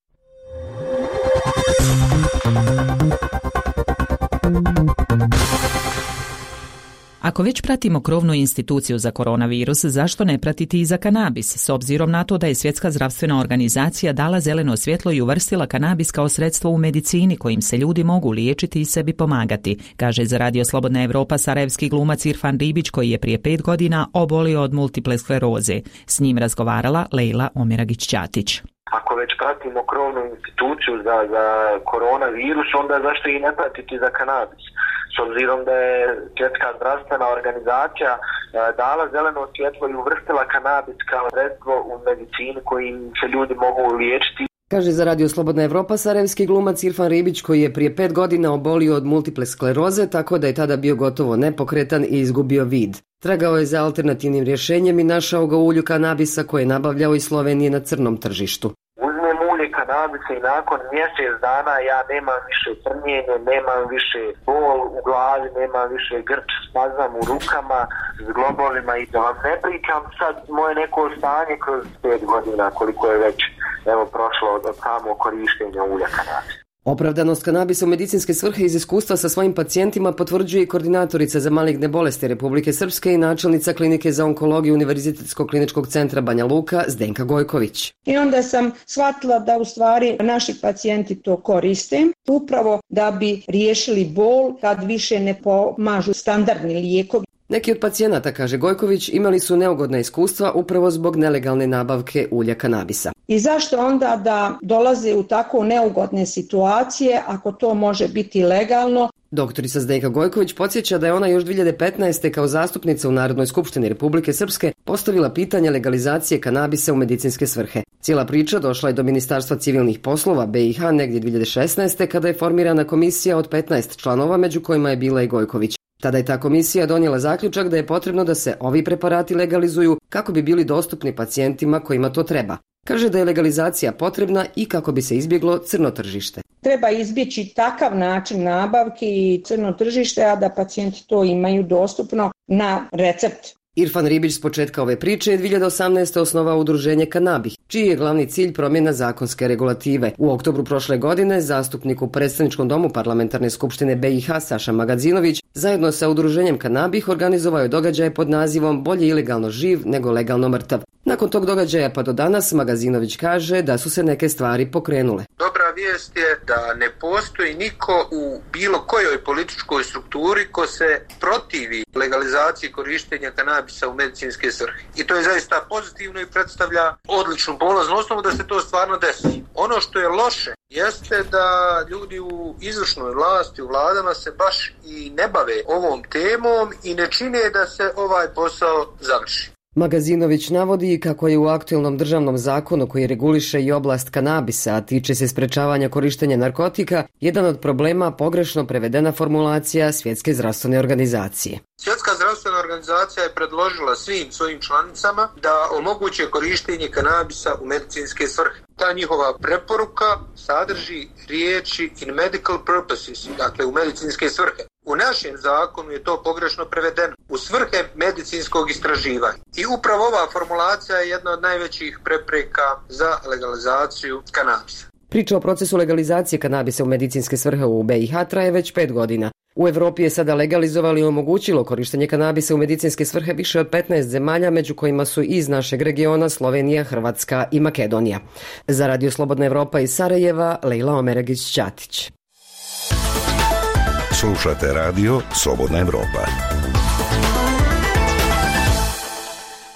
Ako već pratimo krovnu instituciju za koronavirus, zašto ne pratiti i za kanabis, s obzirom na to da je Svjetska zdravstvena organizacija dala zeleno svjetlo i uvrstila kanabis kao sredstvo u medicini kojim se ljudi mogu liječiti i sebi pomagati, kaže za Radio Slobodna Evropa sarajevski glumac Irfan Ribić koji je prije pet godina obolio od multiple skleroze. S njim razgovarala Lejla Omeragić-Ćatić. Ako već pratimo krovnu instituciju za, za koronavirus, onda zašto i ne pratiti za kanabis? S obzirom da je Svjetska zdravstvena organizacija dala zeleno svjetlo i uvrstila kanabis kao sredstvo u medicini kojim se ljudi mogu liječiti. Kaže za Radio Slobodna Evropa sarajevski glumac Irfan Ribić koji je prije pet godina obolio od multiple skleroze, tako da je tada bio gotovo nepokretan i izgubio vid. Tragao je za alternativnim rješenjem i našao ga u ulju kanabisa koje je nabavljao iz Slovenije na crnom tržištu. Uzmem ulje kanabisa i nakon mjesec dana ja nemam više crnjenje, nemam više bol u glavi, nemam više grč, spazam u rukama, s globolima i da vam ne pričam sad moje neko stanje kroz pet godina koliko je već evo prošlo od samo korištenja ulja kanabisa. Opravdanost kanabisa u medicinske svrhe iz iskustva sa svojim pacijentima potvrđuje i koordinatorica za maligne bolesti Republike Srpske i načelnica klinike za onkologiju Univerzitetskog kliničkog centra Banja Luka Zdenka Gojković. I onda sam shvatila da u stvari naši pacijenti to koriste upravo da bi riješili bol kad više ne pomažu standardni lijekovi. Neki od pacijenata, kaže Gojković, imali su neugodna iskustva upravo zbog nelegalne nabavke ulja kanabisa. I zašto onda da dolaze u tako neugodne situacije ako to može biti legalno? Doktorica Zdenka Gojković podsjeća da je ona još dvije hiljade petnaeste. kao zastupnica u Narodnoj skupštini Republike Srpske postavila pitanje legalizacije kanabisa u medicinske svrhe. Cijela priča došla je do Ministarstva civilnih poslova B i H negdje dvije hiljade šesnaeste. kada je formirana komisija od petnaest članova, među kojima je bila i Gojković. Tada je ta komisija donijela zaključak da je potrebno da se ovi preparati legalizuju kako bi bili dostupni pacijentima kojima to treba. Kaže da je legalizacija potrebna i kako bi se izbjeglo crno tržište. Treba izbjeći takav način nabavke i crno tržište, a da pacijenti to imaju dostupno na recept. Irfan Ribić s početka ove priče je dvije hiljade osamnaeste. osnovao udruženje Kanabih, čiji je glavni cilj promjena zakonske regulative. U oktobru prošle godine zastupnik u predstavničkom domu Parlamentarne skupštine B i H Saša Magazinović zajedno sa udruženjem Kanabih organizovao je događaje pod nazivom Bolje ilegalno živ nego legalno mrtav. Nakon tog događaja pa do danas Magazinović kaže da su se neke stvari pokrenule. Dobra vijest je da ne postoji niko u bilo kojoj političkoj strukturi ko se protivi legalizaciji korištenja kanabisa u medicinske svrhe. I to je zaista pozitivno i predstavlja odličnu polaznu osnovu da se to stvarno desi. Ono što je loše jeste da ljudi u izvršnoj vlasti, u vladama se baš i ne bave ovom temom i ne čine da se ovaj posao završi. Magazinović navodi kako je u aktuelnom državnom zakonu koji reguliše i oblast kanabisa, a tiče se sprečavanja korištenja narkotika, jedan od problema pogrešno prevedena formulacija Svjetske zdravstvene organizacije. Svjetska zdravstvena organizacija je predložila svim svojim članicama da omoguće korištenje kanabisa u medicinske svrhe. Ta njihova preporuka sadrži riječi in medical purposes, dakle u medicinske svrhe. U našem zakonu je to pogrešno prevedeno u svrhe medicinskog istraživanja. I upravo ova formulacija je jedna od najvećih prepreka za legalizaciju kanabisa. Priča o procesu legalizacije kanabisa u medicinske svrhe u B i H traje već pet godina. U Evropi je sada legalizovalo i omogućilo korištenje kanabisa u medicinske svrhe više od petnaest zemalja, među kojima su iz našeg regiona Slovenija, Hrvatska i Makedonija. Za Radio Slobodna Evropa iz Sarajeva, Lejla Omeragić-Ćatić. Slušate Radio Slobodna Evropa.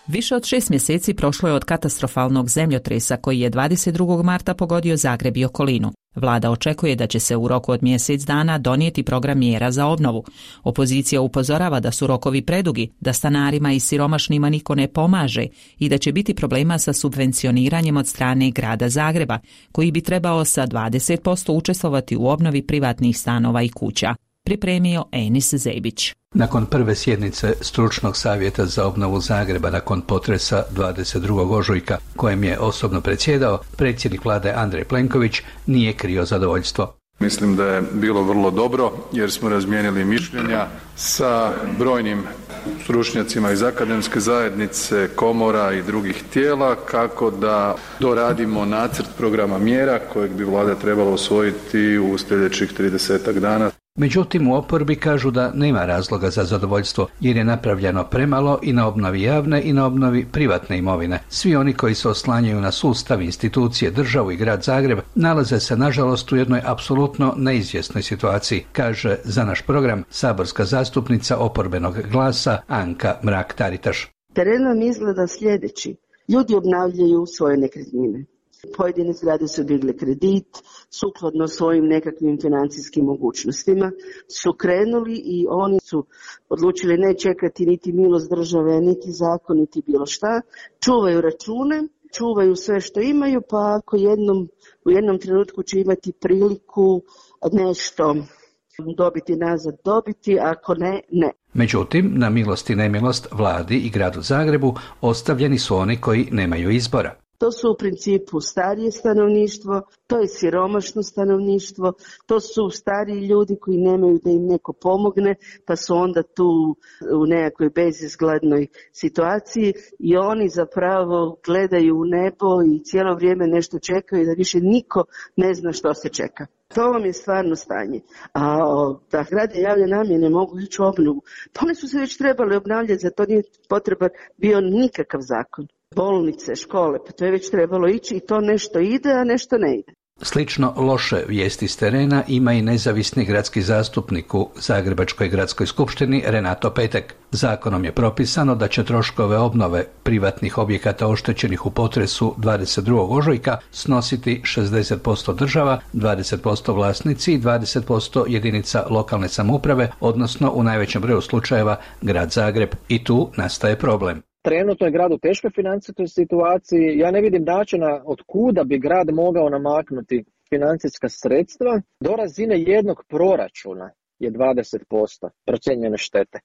Više od šest mjeseci prošlo je od katastrofalnog zemljotresa koji je dvadeset drugog marta pogodio Zagreb i okolinu. Vlada očekuje da će se u roku od mjesec dana donijeti program mjera za obnovu. Opozicija upozorava da su rokovi predugi, da stanarima i siromašnima niko ne pomaže i da će biti problema sa subvencioniranjem od strane grada Zagreba, koji bi trebao sa dvadeset posto učestvovati u obnovi privatnih stanova i kuća. Pripremio Enis Zebić. Nakon prve sjednice stručnog savjeta za obnovu Zagreba nakon potresa dvadeset drugog ožujka, kojem je osobno predsjedao, predsjednik vlade Andrej Plenković nije krio zadovoljstvo. Mislim da je bilo vrlo dobro jer smo razmijenili mišljenja sa brojnim stručnjacima iz akademske zajednice, komora i drugih tijela kako da doradimo nacrt programa mjera kojeg bi vlada trebala usvojiti u sljedećih tridesetak dana. Međutim, u oporbi kažu da nema razloga za zadovoljstvo jer je napravljeno premalo i na obnovi javne i na obnovi privatne imovine. Svi oni koji se oslanjaju na sustav, institucije, državu i grad Zagreb nalaze se nažalost u jednoj apsolutno neizvjesnoj situaciji, kaže za naš program saborska zastupnica oporbenog glasa Anka Mrak-Taritaš. Teren nam izgleda sljedeći. Ljudi obnavljaju svoje nekretnine. Pojedine zgrade su digle kredit, sukladno svojim nekakvim financijskim mogućnostima, su krenuli i oni su odlučili ne čekati niti milost države, niti zakon, niti bilo šta. Čuvaju račune, čuvaju sve što imaju, pa ako jednom, u jednom trenutku će imati priliku nešto dobiti nazad, dobiti, ako ne, ne. Međutim, na milost i nemilost vladi i gradu Zagrebu ostavljeni su oni koji nemaju izbora. To su u principu starije stanovništvo, to je siromašno stanovništvo, to su stariji ljudi koji nemaju da im neko pomogne, pa su onda tu u nekakvoj bezizglednoj situaciji i oni zapravo gledaju u nebo i cijelo vrijeme nešto čekaju da više niko ne zna što se čeka. To vam je stvarno stanje. A da zgrade javne namjene mogu ići u obnovu, pa one su se već trebale obnavljati, za to nije potreban bio nikakav zakon. Bolnice, škole, pa to je već trebalo ići i to nešto ide, a nešto ne ide. Slično loše vijesti s terena ima i nezavisni gradski zastupnik u Zagrebačkoj gradskoj skupštini Renato Petek. Zakonom je propisano da će troškove obnove privatnih objekata oštećenih u potresu dvadeset drugog ožujka snositi šezdeset posto država, dvadeset posto vlasnici i dvadeset posto jedinica lokalne samouprave, odnosno u najvećem broju slučajeva grad Zagreb. I tu nastaje problem. Trenutno je grad u teškoj financijskoj situaciji. Ja ne vidim načina od kuda bi grad mogao namaknuti financijska sredstva. Do razine jednog proračuna je dvadeset posto procijenjene štete.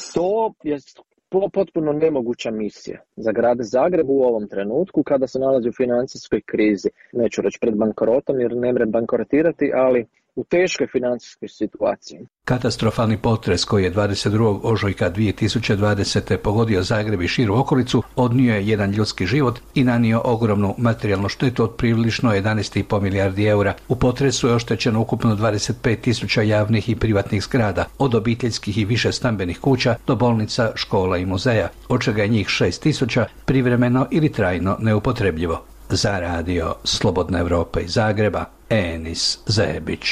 To je potpuno nemoguća misija za grad Zagreb u ovom trenutku kada se nalazi u financijskoj krizi. Neću reći pred bankrotom jer ne mre bankrotirati, ali u teškoj financijskoj situaciji. Katastrofalni potres koji je dvadeset drugog ožujka dvije tisuće dvadesete pogodio Zagreb i širu okolicu odnio je jedan ljudski život i nanio ogromnu materijalnu štetu od prilično jedanaest i pol milijardi eura. U potresu je oštećeno ukupno dvadeset pet tisuća javnih i privatnih zgrada, od obiteljskih i više stambenih kuća do bolnica, škola i muzeja, od čega je njih šest tisuća privremeno ili trajno neupotrebljivo. Za radio Slobodna Evropa iz Zagreba, Enis Zebić.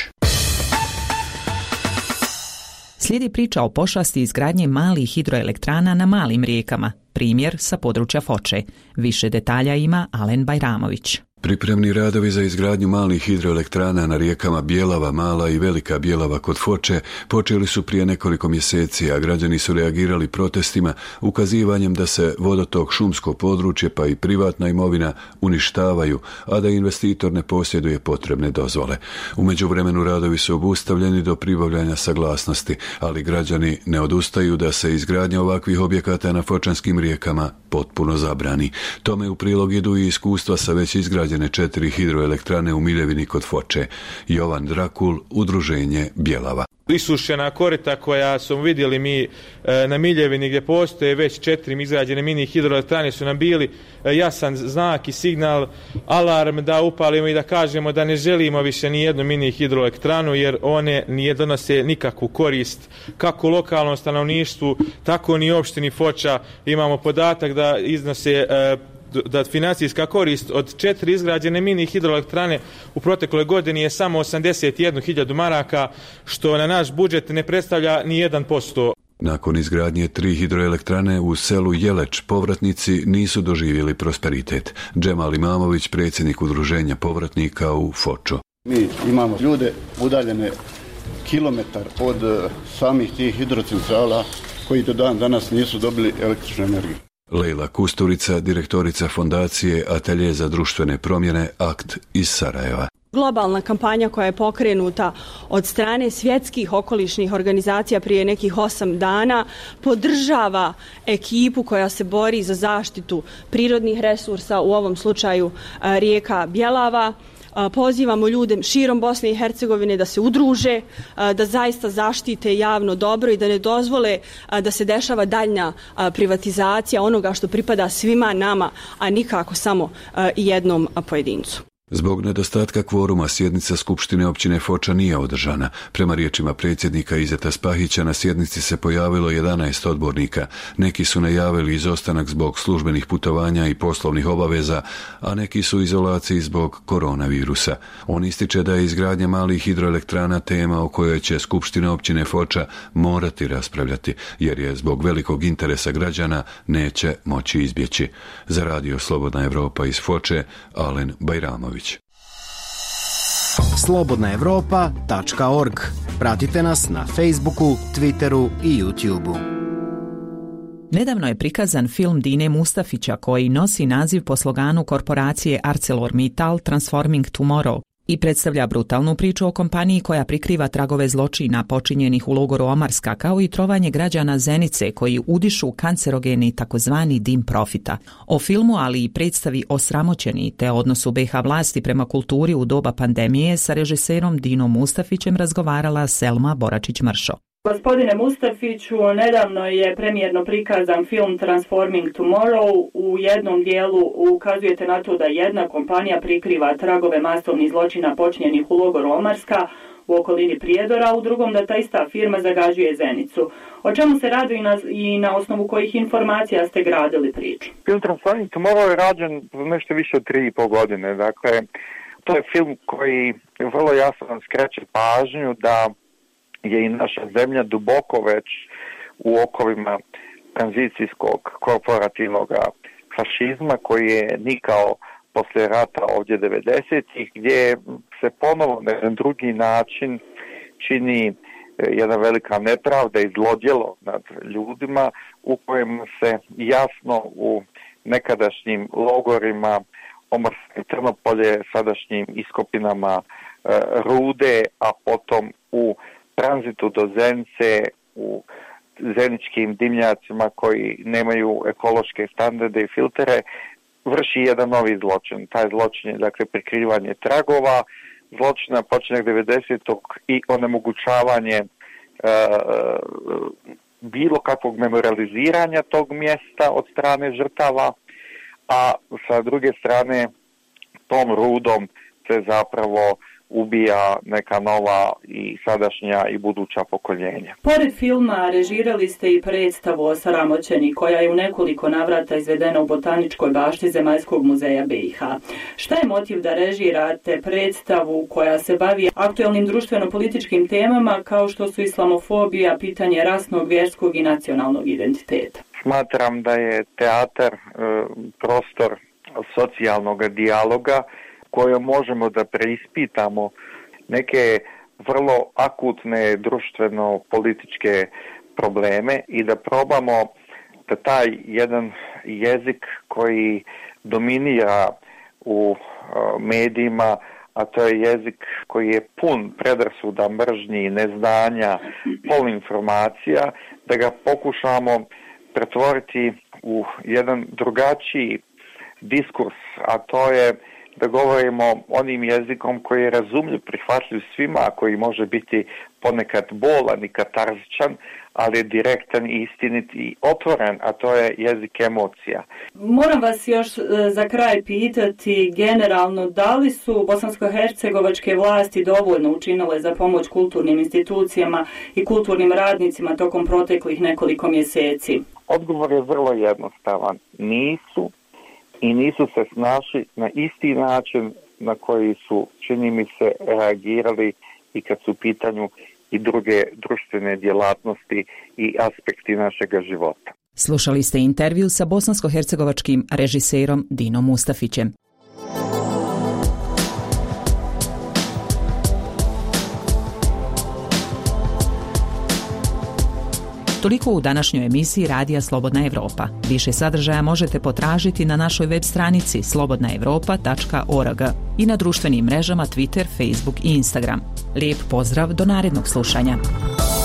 Slijedi priča o pošasti izgradnje malih hidroelektrana na malim rijekama, primjer sa područja Foče. Više detalja ima Alen Bajramović. Pripremni radovi za izgradnju malih hidroelektrana na rijekama Bjelava, Mala i Velika Bjelava kod Foče počeli su prije nekoliko mjeseci, a građani su reagirali protestima, ukazivanjem da se vodotok, šumsko područje pa i privatna imovina uništavaju, a da investitor ne posjeduje potrebne dozvole. U međuvremenu radovi su obustavljeni do pribavljanja saglasnosti, ali građani ne odustaju da se izgradnja ovakvih objekata na fočanskim rijekama potpuno zabrani. Tome u prilog idu i iskustva sa već izgrađenim četiri hidroelektrane u Miljevini kod Foče. Jovan Drakul, Udruženje Bjelava. Isušena korita koja smo vidjeli mi na Miljevini gdje postoje već četiri izgrađene mini hidroelektrane su nam bili jasan znak i signal, alarm da upalimo i da kažemo da ne želimo više ni jednu mini hidroelektranu jer one nije donose nikakvu korist kako lokalnom stanovništvu, tako ni opštini Foča. Imamo podatak da iznose da financijska korist od četiri izgrađene mini hidroelektrane u protekloj godini je samo osamdeset jednu hiljadu maraka, što na naš budžet ne predstavlja ni jedan posto. Nakon izgradnje tri hidroelektrane u selu Jeleč, povratnici nisu doživjeli prosperitet. Džemal Imamović, predsjednik udruženja povratnika u Foču. Mi imamo ljude udaljene kilometar od samih tih hidrocentrala koji do dan danas nisu dobili električnu energiju. Lejla Kusturica, direktorica fondacije Atelje za društvene promjene Akt iz Sarajeva. Globalna kampanja koja je pokrenuta od strane svjetskih okolišnih organizacija prije nekih osam dana podržava ekipu koja se bori za zaštitu prirodnih resursa, u ovom slučaju rijeka Bjelava. Pozivamo ljude širom Bosne i Hercegovine da se udruže, da zaista zaštite javno dobro i da ne dozvole da se dešava daljnja privatizacija onoga što pripada svima nama, a nikako samo jednom pojedincu. Zbog nedostatka kvoruma sjednica Skupštine općine Foča nije održana. Prema riječima predsjednika Izeta Spahića na sjednici se pojavilo jedanaest odbornika. Neki su najavili izostanak zbog službenih putovanja i poslovnih obaveza, a neki su u izolaciji zbog koronavirusa. On ističe da je izgradnja malih hidroelektrana tema o kojoj će Skupština općine Foča morati raspravljati, jer je zbog velikog interesa građana neće moći izbjeći. Za radio Slobodna Evropa iz Foče, Alen Bajramović. slobodna europa tačka org. Pratite nas na Facebooku, Twitteru i YouTubeu. Nedavno je prikazan film Dine Mustafića koji nosi naziv po sloganu korporacije ArcelorMittal Transforming Tomorrow i predstavlja brutalnu priču o kompaniji koja prikriva tragove zločina počinjenih u logoru Omarska, kao i trovanje građana Zenice koji udišu kancerogeni takozvani dim profita. O filmu, ali i predstavi Osramoćeni te odnosu be ha vlasti prema kulturi u doba pandemije sa režiserom Dinom Mustafićem razgovarala Selma Boračić-Mršo. Gospodine Mustafiću, nedavno je premijerno prikazan film Transforming Tomorrow. U jednom dijelu ukazujete na to da jedna kompanija prikriva tragove masovnih zločina počinjenih u logoru Omarska u okolini Prijedora, u drugom da ta ista firma zagađuje Zenicu. O čemu se radi i na, i na osnovu kojih informacija ste gradili priču? Film Transforming Tomorrow je rađen nešto više od tri i pol godine. Dakle, to je film koji vrlo jasno skreće pažnju da je i naša zemlja duboko već u okovima tranzicijskog korporativnog fašizma koji je nikao poslije rata ovdje devedesetih, gdje se ponovo na jedan drugi način čini jedna velika nepravda i zlodjelo nad ljudima, u kojem se jasno u nekadašnjim logorima Omorsko i Trnopolje, sadašnjim iskopinama rude, a potom u tranzitu do Zenice, u zeničkim dimnjacima koji nemaju ekološke standarde i filtere, vrši jedan novi zločin. Taj zločin je, dakle, prikrivanje tragova zločina počinjeg devedesetog i onemogućavanje e, bilo kakvog memorializiranja tog mjesta od strane žrtava, a sa druge strane tom rudom se zapravo ubija neka nova i sadašnja i buduća pokoljenja. Pored filma režirali ste i predstavu Osramoćeni, koja je u nekoliko navrata izvedena u Botaničkoj bašti Zemaljskog muzeja be i ha. Šta je motiv da režirate predstavu koja se bavi aktuelnim društveno-političkim temama kao što su islamofobija, pitanje rasnog, vjerskog i nacionalnog identiteta? Smatram da je teatar e, prostor socijalnog dijaloga koje možemo da preispitamo neke vrlo akutne društveno-političke probleme i da probamo da taj jedan jezik koji dominira u medijima, a to je jezik koji je pun predrasuda, mržnji, neznanja, poluinformacija, da ga pokušamo pretvoriti u jedan drugačiji diskurs, a to je da govorimo onim jezikom koji je razumljiv, prihvatljiv svima, koji može biti ponekad bolan i katarzičan, ali je direktan, istinit i otvoren, a to je jezik emocija. Moram vas još za kraj pitati generalno, da li su bosansko-hercegovačke vlasti dovoljno učinile za pomoć kulturnim institucijama i kulturnim radnicima tokom proteklih nekoliko mjeseci? Odgovor je vrlo jednostavan. Nisu. I nisu se snašli na isti način na koji su, čini mi se, reagirali i kad su u pitanju i druge društvene djelatnosti i aspekti našega života. Slušali ste intervju sa bosansko-hercegovačkim režiserom Dinom Mustafićem. Toliko u današnjoj emisiji Radija Slobodna Evropa. Više sadržaja možete potražiti na našoj web stranici slobodna evropa tačka org i na društvenim mrežama Twitter, Facebook i Instagram. Lijep pozdrav do narednog slušanja.